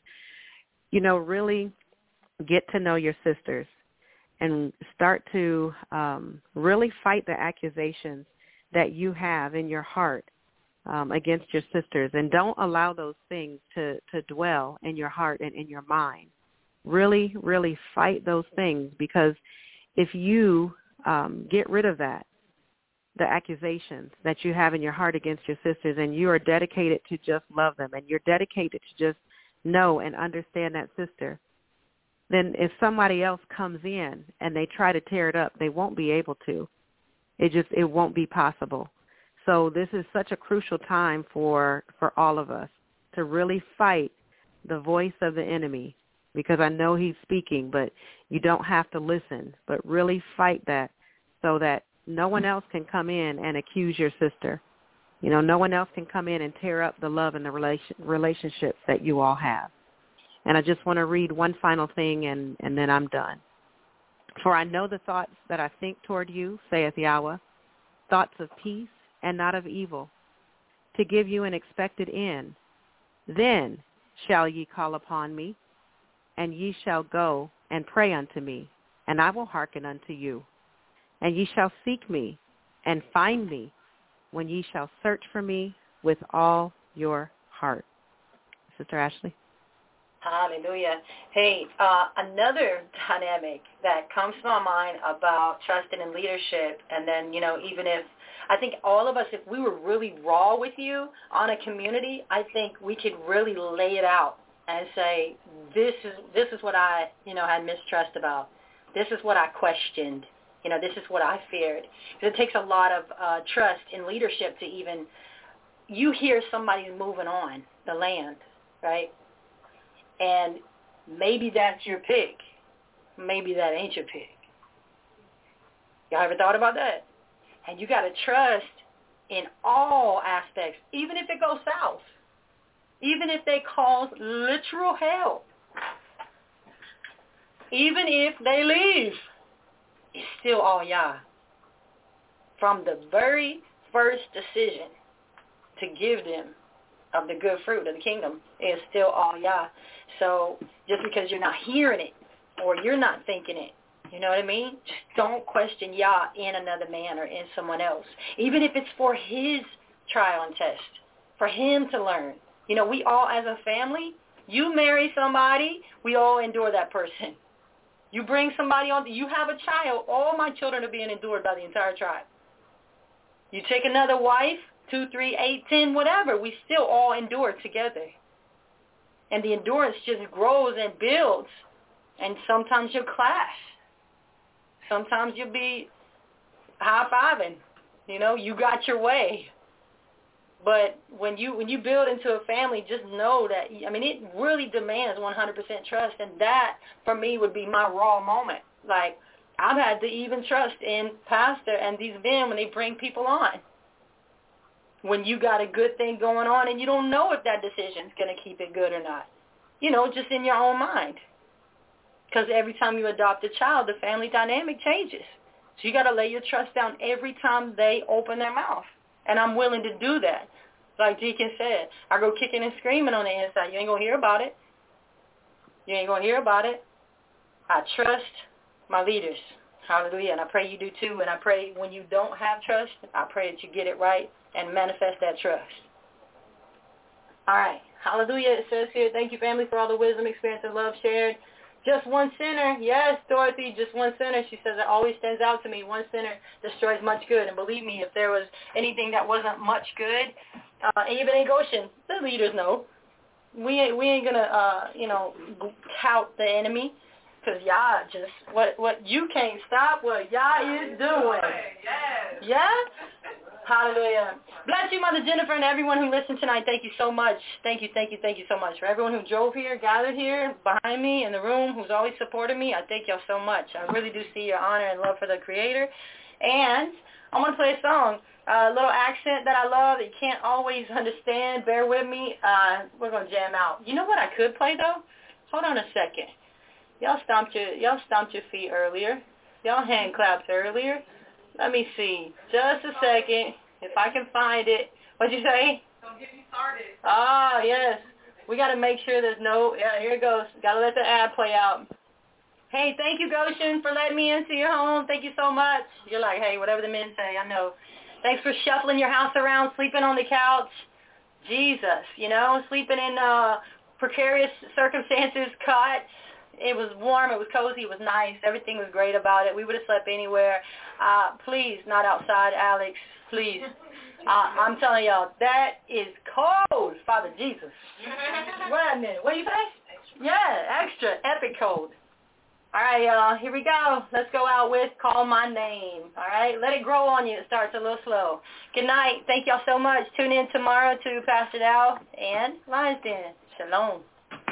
M: Really get to know your sisters and start to really fight the accusations that you have in your heart against your sisters. And don't allow those things to dwell in your heart and in your mind. Really, really fight those things, because if you get rid of that, the accusations that you have in your heart against your sisters, and you are dedicated to just love them, and you're dedicated to just know and understand that sister, then if somebody else comes in and they try to tear it up, they won't be able to. It won't be possible. So this is such a crucial time for all of us to really fight the voice of the enemy, because I know he's speaking, but you don't have to listen, but really fight that so that no one else can come in and accuse your sister. No one else can come in and tear up the love and the relationships that you all have. And I just want to read one final thing, and then I'm done. For I know the thoughts that I think toward you, saith Yahweh, thoughts of peace and not of evil, to give you an expected end. Then shall ye call upon me, and ye shall go and pray unto me, and I will hearken unto you. And ye shall seek me and find me when ye shall search for me with all your heart. Sister Ashley.
L: Hallelujah. Hey, another dynamic that comes to my mind about trusting in leadership, and then, even if, I think all of us, if we were really raw with you on a community, I think we could really lay it out and say, this is what I, had mistrust about. This is what I questioned. This is what I feared. Because it takes a lot of trust in leadership to even, you hear somebody's moving on the land, right? And maybe that's your pick. Maybe that ain't your pick. Y'all ever thought about that? And you got to trust in all aspects, even if it goes south, even if they cause literal hell, even if they leave. It's still all Yah. From the very first decision to give them of the good fruit of the kingdom, is still all Yah. So just because you're not hearing it or you're not thinking it, you know what I mean? Just don't question Yah in another man or in someone else. Even if it's for his trial and test, for him to learn. We all as a family, you marry somebody, we all endure that person. You bring somebody on, you have a child, all my children are being endured by the entire tribe. You take another wife, 2, 3, 8, 10, whatever, we still all endure together. And the endurance just grows and builds. And sometimes you'll clash. Sometimes you'll be high-fiving. You got your way. But when you build into a family, just know that, I mean, it really demands 100% trust, and that, for me, would be my raw moment. Like, I've had to even trust in pastor and these men when they bring people on. When you got a good thing going on and you don't know if that decision's going to keep it good or not. You know, just in your own mind. Because every time you adopt a child, the family dynamic changes. So you got to lay your trust down every time they open their mouth. And I'm willing to do that. Like Deacon said, I go kicking and screaming on the inside. You ain't going to hear about it. You ain't going to hear about it. I trust my leaders. Hallelujah. And I pray you do too. And I pray when you don't have trust, I pray that you get it right and manifest that trust. All right. Hallelujah. It says here, thank you, family, for all the wisdom, experience, and love shared. Just one sinner. Yes, Dorothy, just one sinner. She says it always stands out to me. One sinner destroys much good. And believe me, if there was anything that wasn't much good, and even in Goshen, the leaders know. We ain't going to, tout the enemy. Because y'all just, what you can't stop what y'all is doing. Yes. Yeah? Hallelujah. Bless you, Mother Jennifer, and everyone who listened tonight. Thank you so much. Thank you so much. For everyone who drove here, gathered here, behind me, in the room, who's always supported me, I thank y'all so much. I really do see your honor and love for the Creator. And I want to play a song, a little accent that I love that you can't always understand. Bear with me. We're going to jam out. You know what I could play, though? Hold on a second. Y'all stomped your feet earlier. Y'all hand clapped earlier. Let me see. Just a second. If I can find it. What'd you say?
I: Don't get me started.
L: Ah, yes. We got to make sure there's no... Yeah, here it goes. Got to let the ad play out. Hey, thank you, Goshen, for letting me into your home. Thank you so much. You're like, hey, whatever the men say, I know. Thanks for shuffling your house around, sleeping on the couch. Jesus, sleeping in precarious circumstances, cots. It was warm, it was cozy, it was nice. Everything was great about it. We would have slept anywhere. Please, not outside, Alex. Please. I'm telling y'all, that is cold, Father Jesus. Wait a minute. What do you say? Yeah, extra, epic cold. All right, y'all, here we go. Let's go out with Call My Name. All right, let it grow on you. It starts a little slow. Good night. Thank y'all so much. Tune in tomorrow to Pastor Dow and Lion's Den. Shalom.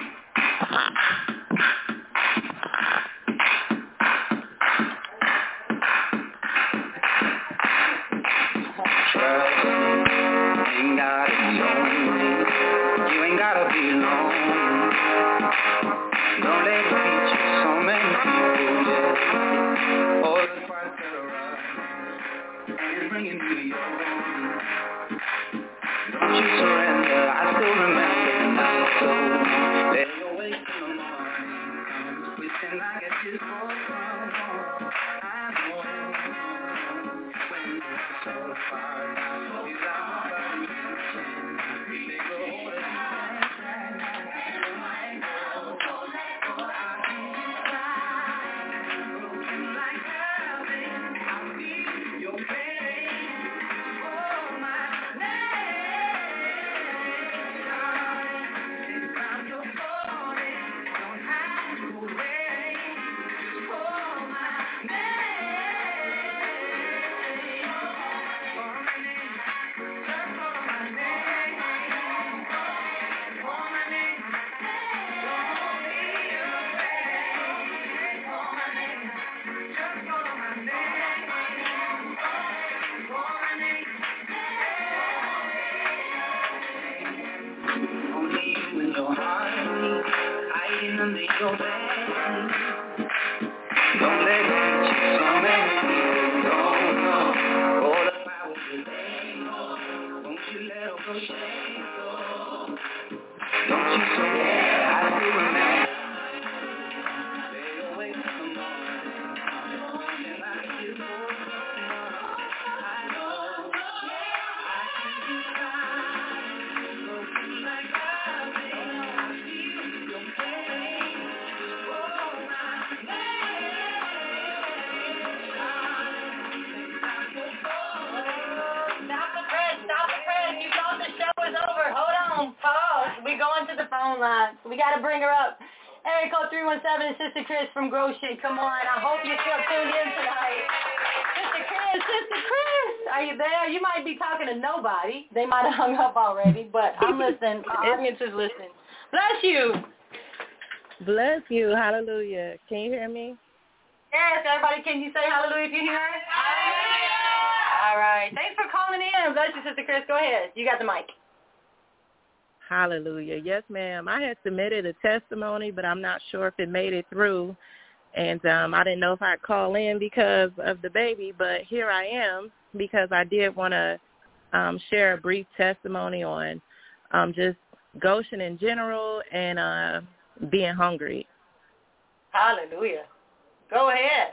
N: Ain't gotta be lonely. You ain't gotta be alone. Don't let it beat you. So many people, yeah. All the parts that are right, and it's bringing you to your own. Don't you surrender. I still remember the night so let it away from the morning. Wishing I could just go from home. I know when you're so far down, you got nobody reaching. They go hold it. Hiding under your bed. Don't let it beat you. So many people don't know all the power that won't you let her go shake? Don't you forget, I still remember. Stay away from the morning. And I still go I know, I can be fine. Looking like I've been. Your pain, oh my
L: We're going to the phone line. We got to bring her up. Area code 317, Sister Chris from Goshen. Come on. I hope you're still tuned in tonight. Sister Chris. Sister Chris, are you there? You might be talking to nobody. They might have hung up already, but I'm listening. My audience is listening. Bless you.
O: Bless you. Hallelujah. Can you hear me?
L: Yes, everybody, can you say hallelujah if you hear it? Hallelujah. All right. Thanks for calling in. Bless you, Sister Chris. Go ahead. You got the mic.
O: Hallelujah. Yes, ma'am. I had submitted a testimony, but I'm not sure if it made it through. And I didn't know if I'd call in because of the baby, but here I am because I did want to share a brief testimony on just Goshen in general and being hungry.
L: Hallelujah. Go ahead.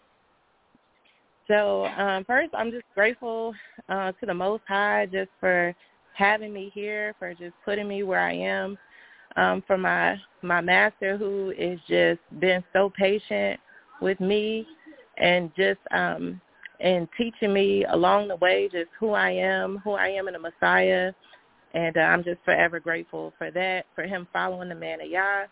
O: So first, I'm just grateful to the Most High just for having me here, for just putting me where I am, for my master who is just been so patient with me and just and teaching me along the way just who I am in the Messiah. And I'm just forever grateful for that, for him following the man of Yah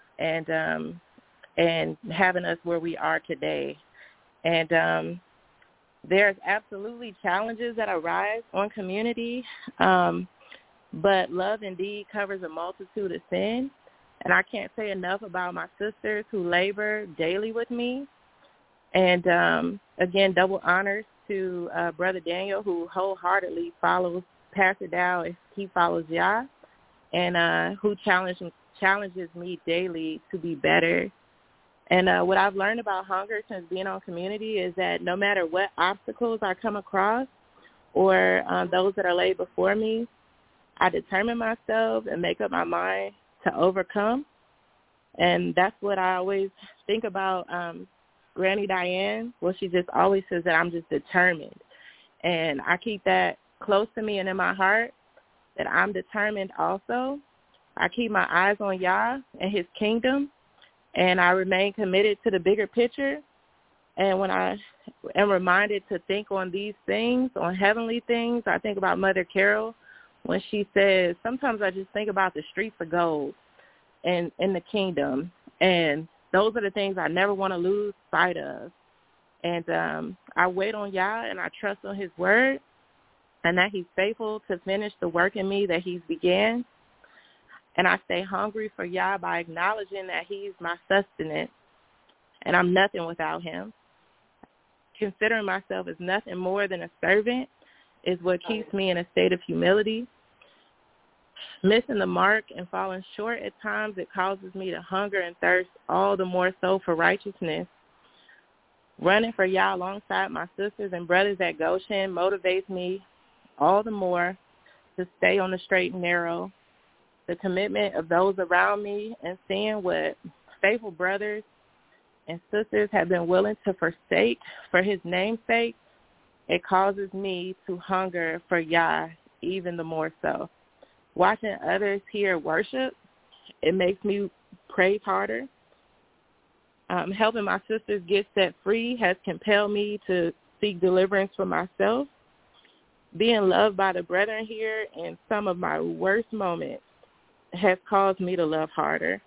O: and having us where we are today. And there's absolutely challenges that arise on community, but love indeed covers a multitude of sin. And I can't say enough about my sisters who labor daily with me. And, again, double honors to Brother Daniel, who wholeheartedly follows Pastor Dow as he follows Yah, and who challenges me daily to be better. And what I've learned about hunger since being on community is that no matter what obstacles I come across or those that are laid before me, I determine myself and make up my mind to overcome. And that's what I always think about Granny Diane. Well, she just always says that I'm just determined. And I keep that close to me and in my heart, that I'm determined also. I keep my eyes on Yah and his kingdom, and I remain committed to the bigger picture. And when I am reminded to think on these things, on heavenly things, I think about Mother Carol when she says, sometimes I just think about the streets of gold and in the kingdom. And those are the things I never want to lose sight of. And I wait on Yah and I trust on his word and that he's faithful to finish the work in me that he's began. And I stay hungry for Yah by acknowledging that he's my sustenance and I'm nothing without him. Considering myself as nothing more than a servant is what keeps me in a state of humility. Missing the mark and falling short at times, it causes me to hunger and thirst all the more so for righteousness. Running for Yah alongside my sisters and brothers at Goshen motivates me all the more to stay on the straight and narrow. The commitment of those around me and seeing what faithful brothers and sisters have been willing to forsake for his name's sake, it causes me to hunger for Yah even the more so. Watching others here worship, it makes me praise harder. Helping my sisters get set free has compelled me to seek deliverance for myself. Being loved by the brethren here in some of my worst moments has caused me to love harder.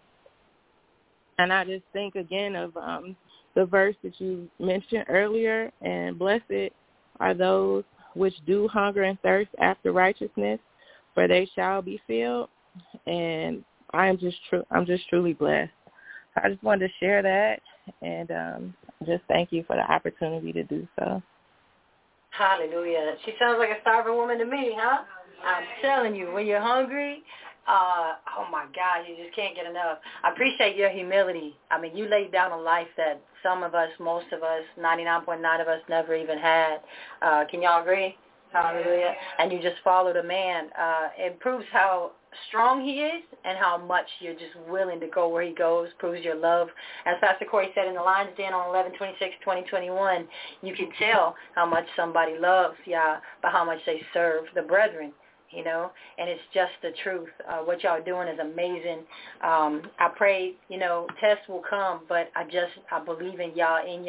O: And I just think again of the verse that you mentioned earlier, and blessed are those which do hunger and thirst after righteousness, for they shall be filled. And I'm just truly blessed. I just wanted to share that and just thank you for the opportunity to do so.
L: Hallelujah. She sounds like a starving woman to me, huh? I'm telling you, when you're hungry, oh my God, you just can't get enough. I appreciate your humility. I mean, you laid down a life that some of us, most of us, 99.9 of us never even had. Can y'all agree? Hallelujah. And you just followed a man. It proves how strong he is and how much you're just willing to go where he goes, proves your love. As Pastor Corey said in the Lion's Den on 11/26/2021, you can tell how much somebody loves Yah by how much they serve the brethren. You know, and it's just the truth. What y'all are doing is amazing. I pray, tests will come, but I believe in Yah in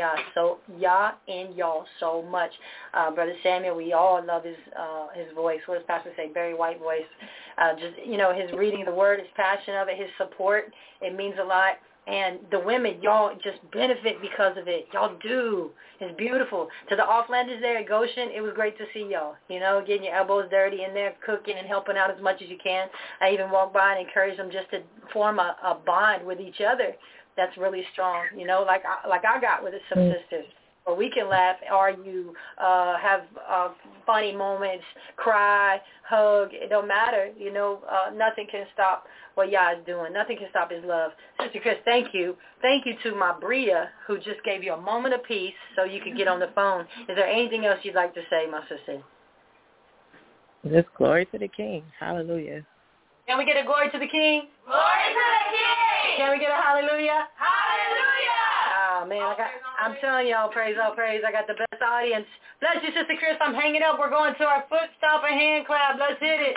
L: y'all so much. Brother Samuel, we all love his voice. What does Pastor say? Very white voice. His reading of the word, his passion of it, his support, it means a lot. And the women, y'all just benefit because of it. Y'all do. It's beautiful. To the offlanders there at Goshen, it was great to see y'all. You know, getting your elbows dirty in there, cooking and helping out as much as you can. I even walk by and encourage them just to form a bond with each other. That's really strong. You know, like I got with some sisters. Or we can laugh, argue, have funny moments, cry, hug. It don't matter. You know, nothing can stop what Yah is doing. Nothing can stop his love. Sister Chris, thank you. Thank you to my Bria, who just gave you a moment of peace so you could get on the phone. Is there anything else you'd like to say, my sister?
O: Just glory to the King. Hallelujah.
L: Can we get a glory to the King?
B: Glory to the King.
L: Can we get a hallelujah?
B: Hallelujah.
L: Oh, man, I'm telling y'all, praise, oh, praise. I got the best audience. Bless you, Sister Chris. I'm hanging up. We're going to our foot stomp and hand clap. Let's hit it.